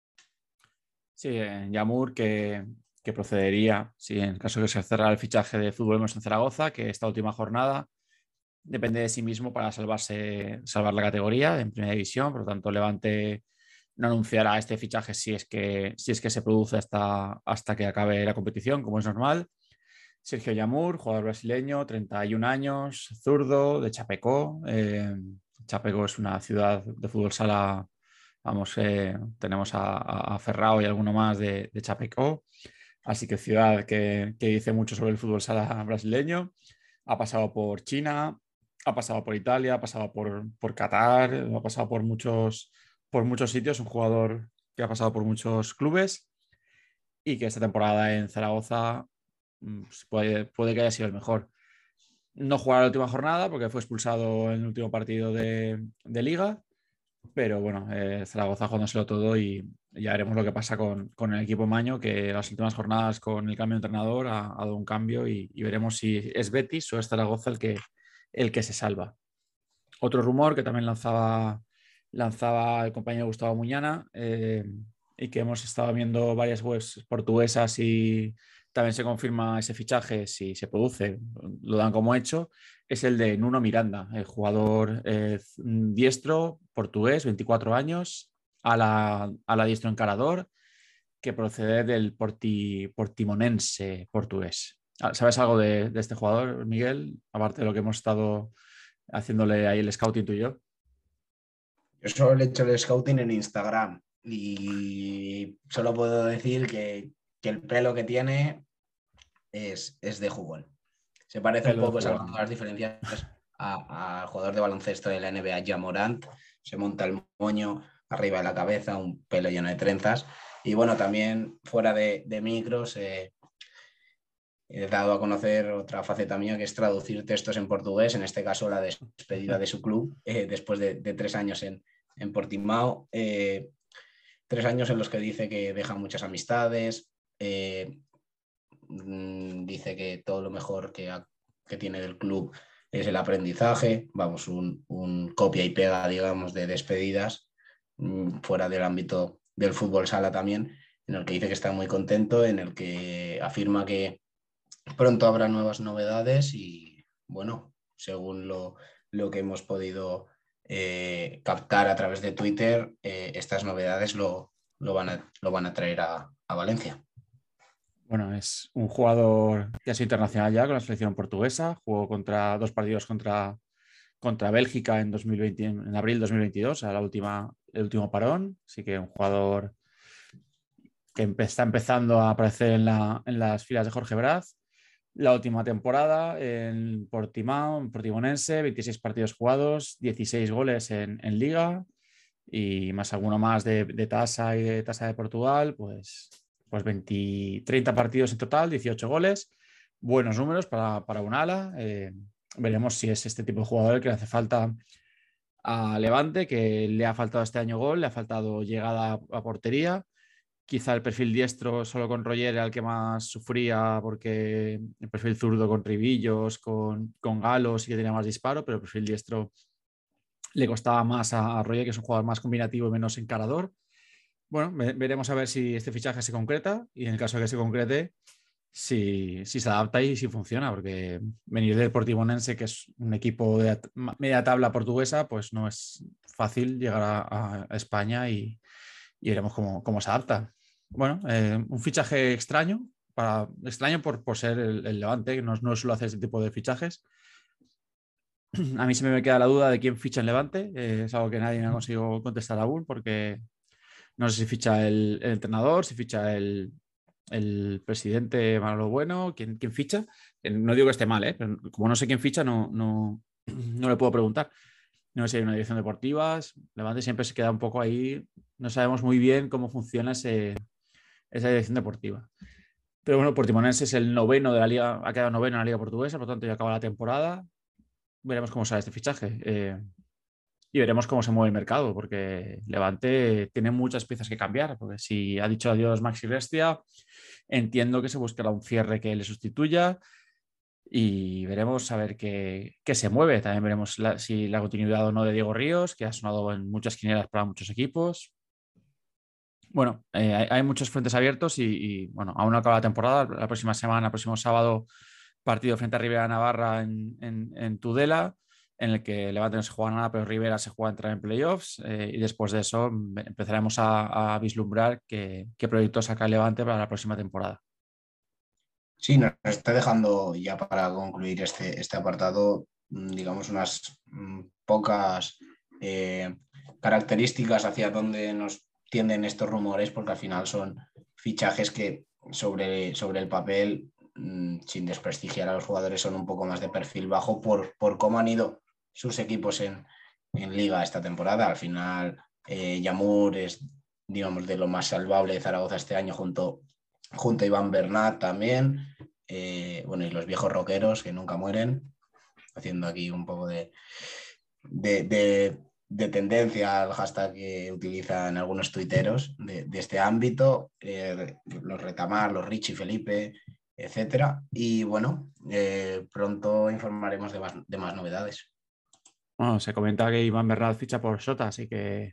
Sí, Yamur que procedería, si en caso que se cerrara el fichaje de Fútbol en Zaragoza, que esta última jornada depende de sí mismo para salvar la categoría en primera división. Por lo tanto, Levante no anunciará este fichaje si es que se produce hasta que acabe la competición, como es normal. Sergio Yamur, jugador brasileño, 31 años, zurdo, de Chapecó. Chapecó es una ciudad de fútbol sala. Vamos, tenemos a Ferrao y alguno más de Chapecó. Así que ciudad que dice mucho sobre el fútbol sala brasileño. Ha pasado por China, ha pasado por Italia, ha pasado por Qatar, ha pasado por muchos sitios. Un jugador que ha pasado por muchos clubes y que esta temporada en Zaragoza puede que haya sido el mejor. No jugará la última jornada porque fue expulsado en el último partido de Liga, pero bueno, Zaragoza jugándoselo todo y ya veremos lo que pasa con el equipo maño, que las últimas jornadas con el cambio de entrenador ha dado un cambio y veremos si es Betis o es Zaragoza el que se salva. Otro rumor que también lanzaba el compañero Gustavo Muñana, y que hemos estado viendo varias webs portuguesas y también se confirma ese fichaje si se produce, lo dan como hecho, es el de Nuno Miranda, el jugador diestro portugués, 24 años, a la diestro encarador, que procede del Portimonense portugués. ¿Sabes algo de este jugador, Miguel? Aparte de lo que hemos estado haciéndole ahí el scouting tú y yo. Yo solo he hecho el scouting en Instagram y solo puedo decir que el pelo que tiene es de jugón. Se parece un poco, salvando las diferencias, al jugador de baloncesto de la NBA, Ja Morant. Se monta el moño arriba de la cabeza, un pelo lleno de trenzas. Y bueno, también fuera de micros, he dado a conocer otra faceta mía, que es traducir textos en portugués, en este caso la despedida de su club, después de 3 años en Portimao. 3 años en los que dice que deja muchas amistades, dice que todo lo mejor que tiene del club es el aprendizaje. Vamos, un copia y pega, digamos, de despedidas fuera del ámbito del fútbol sala también, en el que dice que está muy contento, en el que afirma que pronto habrá nuevas novedades y, bueno, según lo que hemos podido captar a través de Twitter, estas novedades lo van a traer a Valencia. Bueno, es un jugador que ha sido internacional ya con la selección portuguesa. Jugó dos partidos contra Bélgica en 2020, en abril de 2022, el último parón. Así que un jugador que está empezando a aparecer en las filas de Jorge Braz. La última temporada en Portimao, en Portimonense, 26 partidos jugados, 16 goles en Liga y más alguno más de Tasa y de Tasa de Portugal, pues 30 partidos en total, 18 goles. Buenos números para un ala. Veremos si es este tipo de jugador el que le hace falta a Levante, que le ha faltado este año gol, le ha faltado llegada a portería. Quizá el perfil diestro solo con Roger era el que más sufría, porque el perfil zurdo con Ribillos, con Galo sí que tenía más disparo, pero el perfil diestro le costaba más a Roger, que es un jugador más combinativo y menos encarador. Bueno, veremos a ver si este fichaje se concreta y en el caso de que se concrete, si se adapta y si funciona, porque venir del Portimonense, que es un equipo de media tabla portuguesa, pues no es fácil llegar a España y veremos cómo se adapta. Bueno, un fichaje extraño, extraño por ser el Levante, que no suelo hacer este tipo de fichajes. A mí se me queda la duda de quién ficha en Levante, es algo que nadie me ha conseguido contestar aún, porque no sé si ficha el entrenador, si ficha el presidente Manolo Bueno, quién ficha. No digo que esté mal, pero como no sé quién ficha, no le puedo preguntar. No sé si hay una dirección deportiva. Levante siempre se queda un poco ahí. No sabemos muy bien cómo funciona esa dirección deportiva. Pero bueno, Portimonense es el noveno de la liga, ha quedado noveno en la liga portuguesa, por lo tanto ya acaba la temporada. Veremos cómo sale este fichaje. Y veremos cómo se mueve el mercado, porque Levante tiene muchas piezas que cambiar. Porque si ha dicho adiós Maxi Bestia, entiendo que se buscará un cierre que le sustituya y veremos a ver qué se mueve. También veremos si la continuidad o no de Diego Ríos, que ha sonado en muchas quinielas para muchos equipos. Bueno, hay muchos frentes abiertos y bueno, aún no acaba la temporada. La próxima semana, el próximo sábado, partido frente a Rivera Navarra en Tudela, en el que Levante no se juega nada, pero Rivera se juega a entrar en playoffs y después de eso empezaremos a vislumbrar qué proyecto saca el Levante para la próxima temporada. Sí, nos está dejando ya para concluir este apartado, digamos, unas pocas características hacia dónde nos tienden estos rumores, porque al final son fichajes que sobre el papel, sin desprestigiar a los jugadores, son un poco más de perfil bajo por cómo han ido sus equipos en Liga esta temporada. Al final, Yamur es, digamos, de lo más salvable de Zaragoza este año junto a Iván Bernat también. Bueno, y los viejos rockeros que nunca mueren, haciendo aquí un poco de tendencia al hashtag que utilizan algunos tuiteros de este ámbito, los Retamar, los Richie Felipe, etcétera. Y bueno, pronto informaremos de más novedades. Bueno, se comenta que Iván Bernat ficha por Sota, así que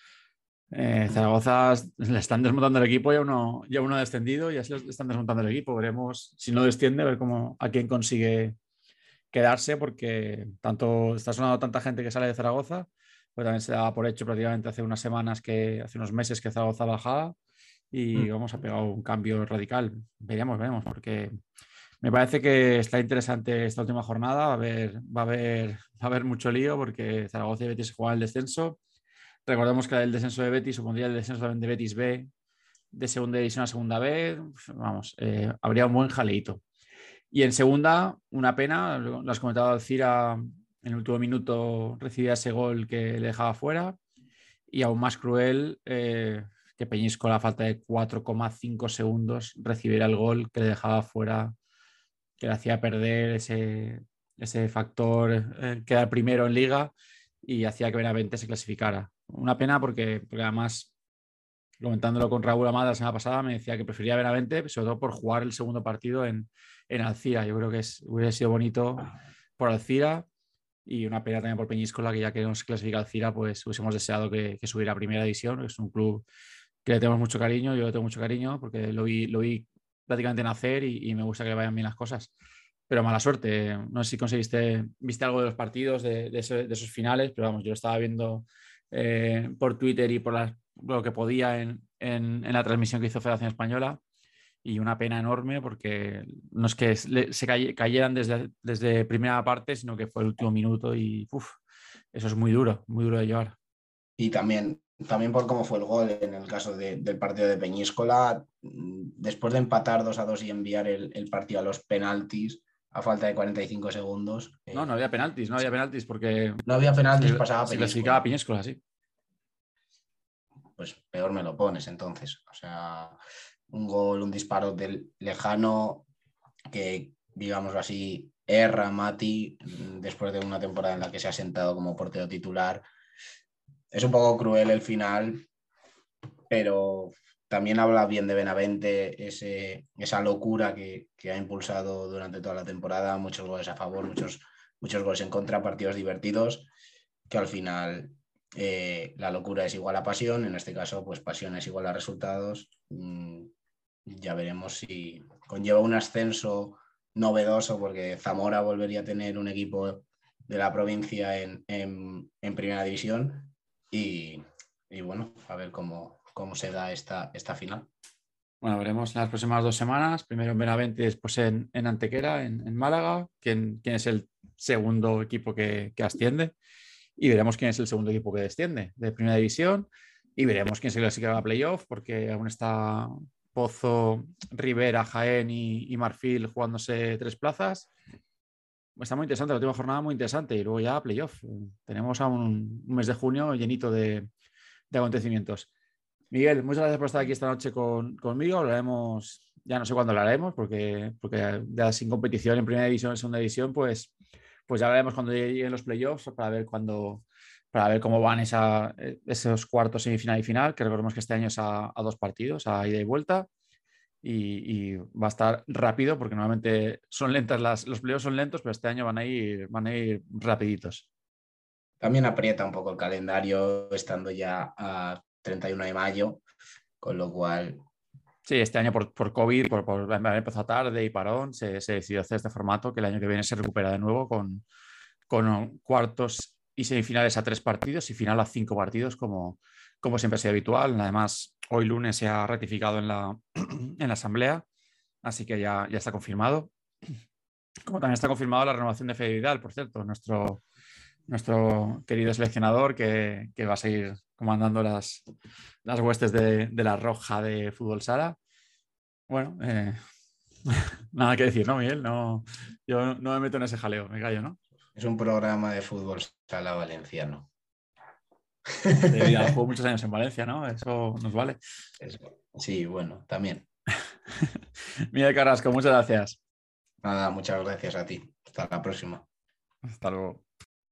Zaragoza le están desmontando el equipo, ya uno ha descendido y ya se le están desmontando el equipo. Veremos si no desciende, a ver a quién consigue quedarse, porque tanto está sonando tanta gente que sale de Zaragoza, pues también se daba por hecho prácticamente hace unos meses que Zaragoza bajaba y vamos a pegar un cambio radical. Veremos, porque me parece que está interesante esta última jornada. Va a haber mucho lío porque Zaragoza y Betis se juegan el descenso. Recordemos que el descenso de Betis supondría el descenso también de Betis B de segunda división a segunda B. Vamos, habría un buen jaleíto. Y en segunda, una pena, lo has comentado, Alcira en el último minuto recibía ese gol que le dejaba fuera. Y aún más cruel que Peñíscola, a falta de 4,5 segundos, recibiera el gol que le dejaba fuera, que le hacía perder ese factor, quedar primero en Liga y hacía que Benavente se clasificara. Una pena porque además, comentándolo con Raúl Amada la semana pasada, me decía que prefería Benavente, sobre todo por jugar el segundo partido en Alcira. Yo creo que hubiera sido bonito por Alcira y una pena también por Peñíscola, que ya que no se clasifica Alcira, pues hubiésemos deseado que subiera a primera división. Es un club que le tenemos mucho cariño, yo le tengo mucho cariño porque lo vi prácticamente nacer y me gusta que le vayan bien las cosas. Pero mala suerte. No sé si viste algo de los partidos, de esos finales, pero vamos, yo lo estaba viendo por Twitter y por lo que podía en la transmisión que hizo Federación Española, y una pena enorme porque no es que se cayeran desde primera parte, sino que fue el último minuto y eso es muy duro de llevar. Y también por cómo fue el gol en el caso del partido de Peñíscola, después de empatar 2-2 y enviar el partido a los penaltis a falta de 45 segundos. No había penaltis porque no había penaltis, pasaba se clasificaba a Peñíscola, sí. Pues peor me lo pones entonces. O sea, un gol, un disparo del lejano que, digámoslo así, erra Mati después de una temporada en la que se ha sentado como portero titular. Es un poco cruel el final, pero también habla bien de Benavente, esa locura que ha impulsado durante toda la temporada, muchos goles a favor, muchos goles en contra, partidos divertidos. que al final la locura es igual a pasión, en este caso pues pasión es igual a resultados. Ya veremos si conlleva un ascenso novedoso, porque Zamora volvería a tener un equipo de la provincia en primera división y bueno, a ver cómo se da esta final. Bueno, veremos en las próximas 2 semanas, primero en Benavente y después en Antequera, en Málaga, quién es el segundo equipo que asciende, y veremos quién es el segundo equipo que desciende de primera división, y veremos quién se clasifica a playoff, porque aún está Pozo, Rivera, Jaén y Marfil jugándose 3 plazas. Está muy interesante, la última jornada muy interesante, y luego ya playoff. Tenemos aún un mes de junio llenito de acontecimientos. Miguel, muchas gracias por estar aquí esta noche conmigo. Hablaremos, ya no sé cuándo lo haremos, porque ya sin competición en primera división, en segunda división, pues ya hablaremos cuando lleguen los playoffs para ver cómo van esos cuartos, semifinal y final, que recordemos que este año es a 2 partidos, a ida y vuelta, y va a estar rápido, porque normalmente son lentas los playoffs son lentos, pero este año van a ir rapiditos. También aprieta un poco el calendario estando ya a 31 de mayo, con lo cual... Sí, este año por COVID, por haber empezado tarde y parón, se decidió hacer este formato, que el año que viene se recupera de nuevo con cuartos y semifinales a 3 partidos y final a 5 partidos, como siempre ha sido habitual. Además, hoy lunes se ha ratificado en la asamblea, así que ya está confirmado. Como también está confirmado la renovación de Fede Vidal, por cierto, nuestro querido seleccionador, que va a seguir comandando las huestes de la Roja de Fútbol Sala. Bueno, nada que decir, ¿no, Miguel? No, yo no me meto en ese jaleo, me callo, ¿no? Es un programa de Fútbol Sala valenciano. Jugó muchos años en Valencia, ¿no? Eso nos vale. Sí, bueno, también. Miguel Carrasco, muchas gracias. Nada, muchas gracias a ti. Hasta la próxima. Hasta luego.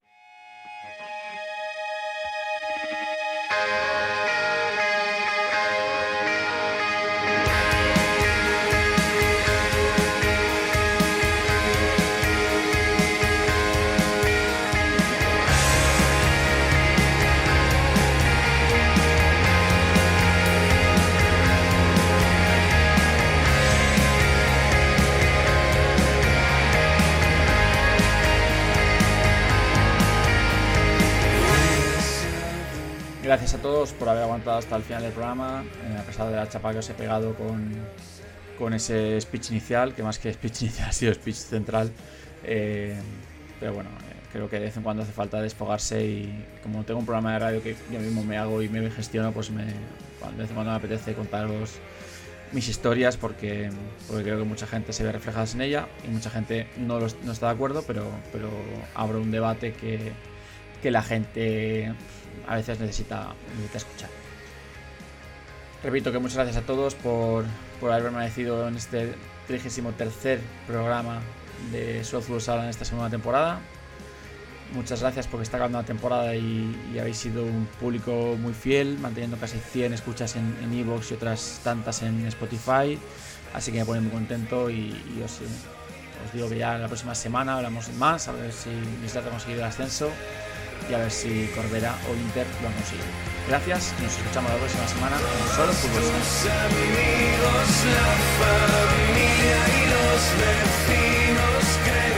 Gracias a todos por haber aguantado hasta el final del programa, a pesar de la chapa que os he pegado con ese speech inicial, que más que speech inicial ha sido speech central. Pero bueno, creo que de vez en cuando hace falta desfogarse, y como tengo un programa de radio que yo mismo me hago y me gestiono, pues de vez en cuando me apetece contaros mis historias, porque creo que mucha gente se ve reflejada en ella y mucha gente no está de acuerdo, pero abro un debate que la gente a veces necesita escuchar. Repito que muchas gracias a todos por haber permanecido en este 33º programa de Solo Fútbol Sala en esta segunda temporada. Muchas gracias porque está acabando la temporada y habéis sido un público muy fiel, manteniendo casi 100 escuchas en iVoox y otras tantas en Spotify, así que me pone muy contento, y os digo que ya la próxima semana hablamos más, a ver si Mislata ha conseguido el ascenso y a ver si Corbera o Inter lo han conseguido. Gracias y nos escuchamos la próxima semana en Solo Fútbol Sala. Los amigos, la familia y los vecinos.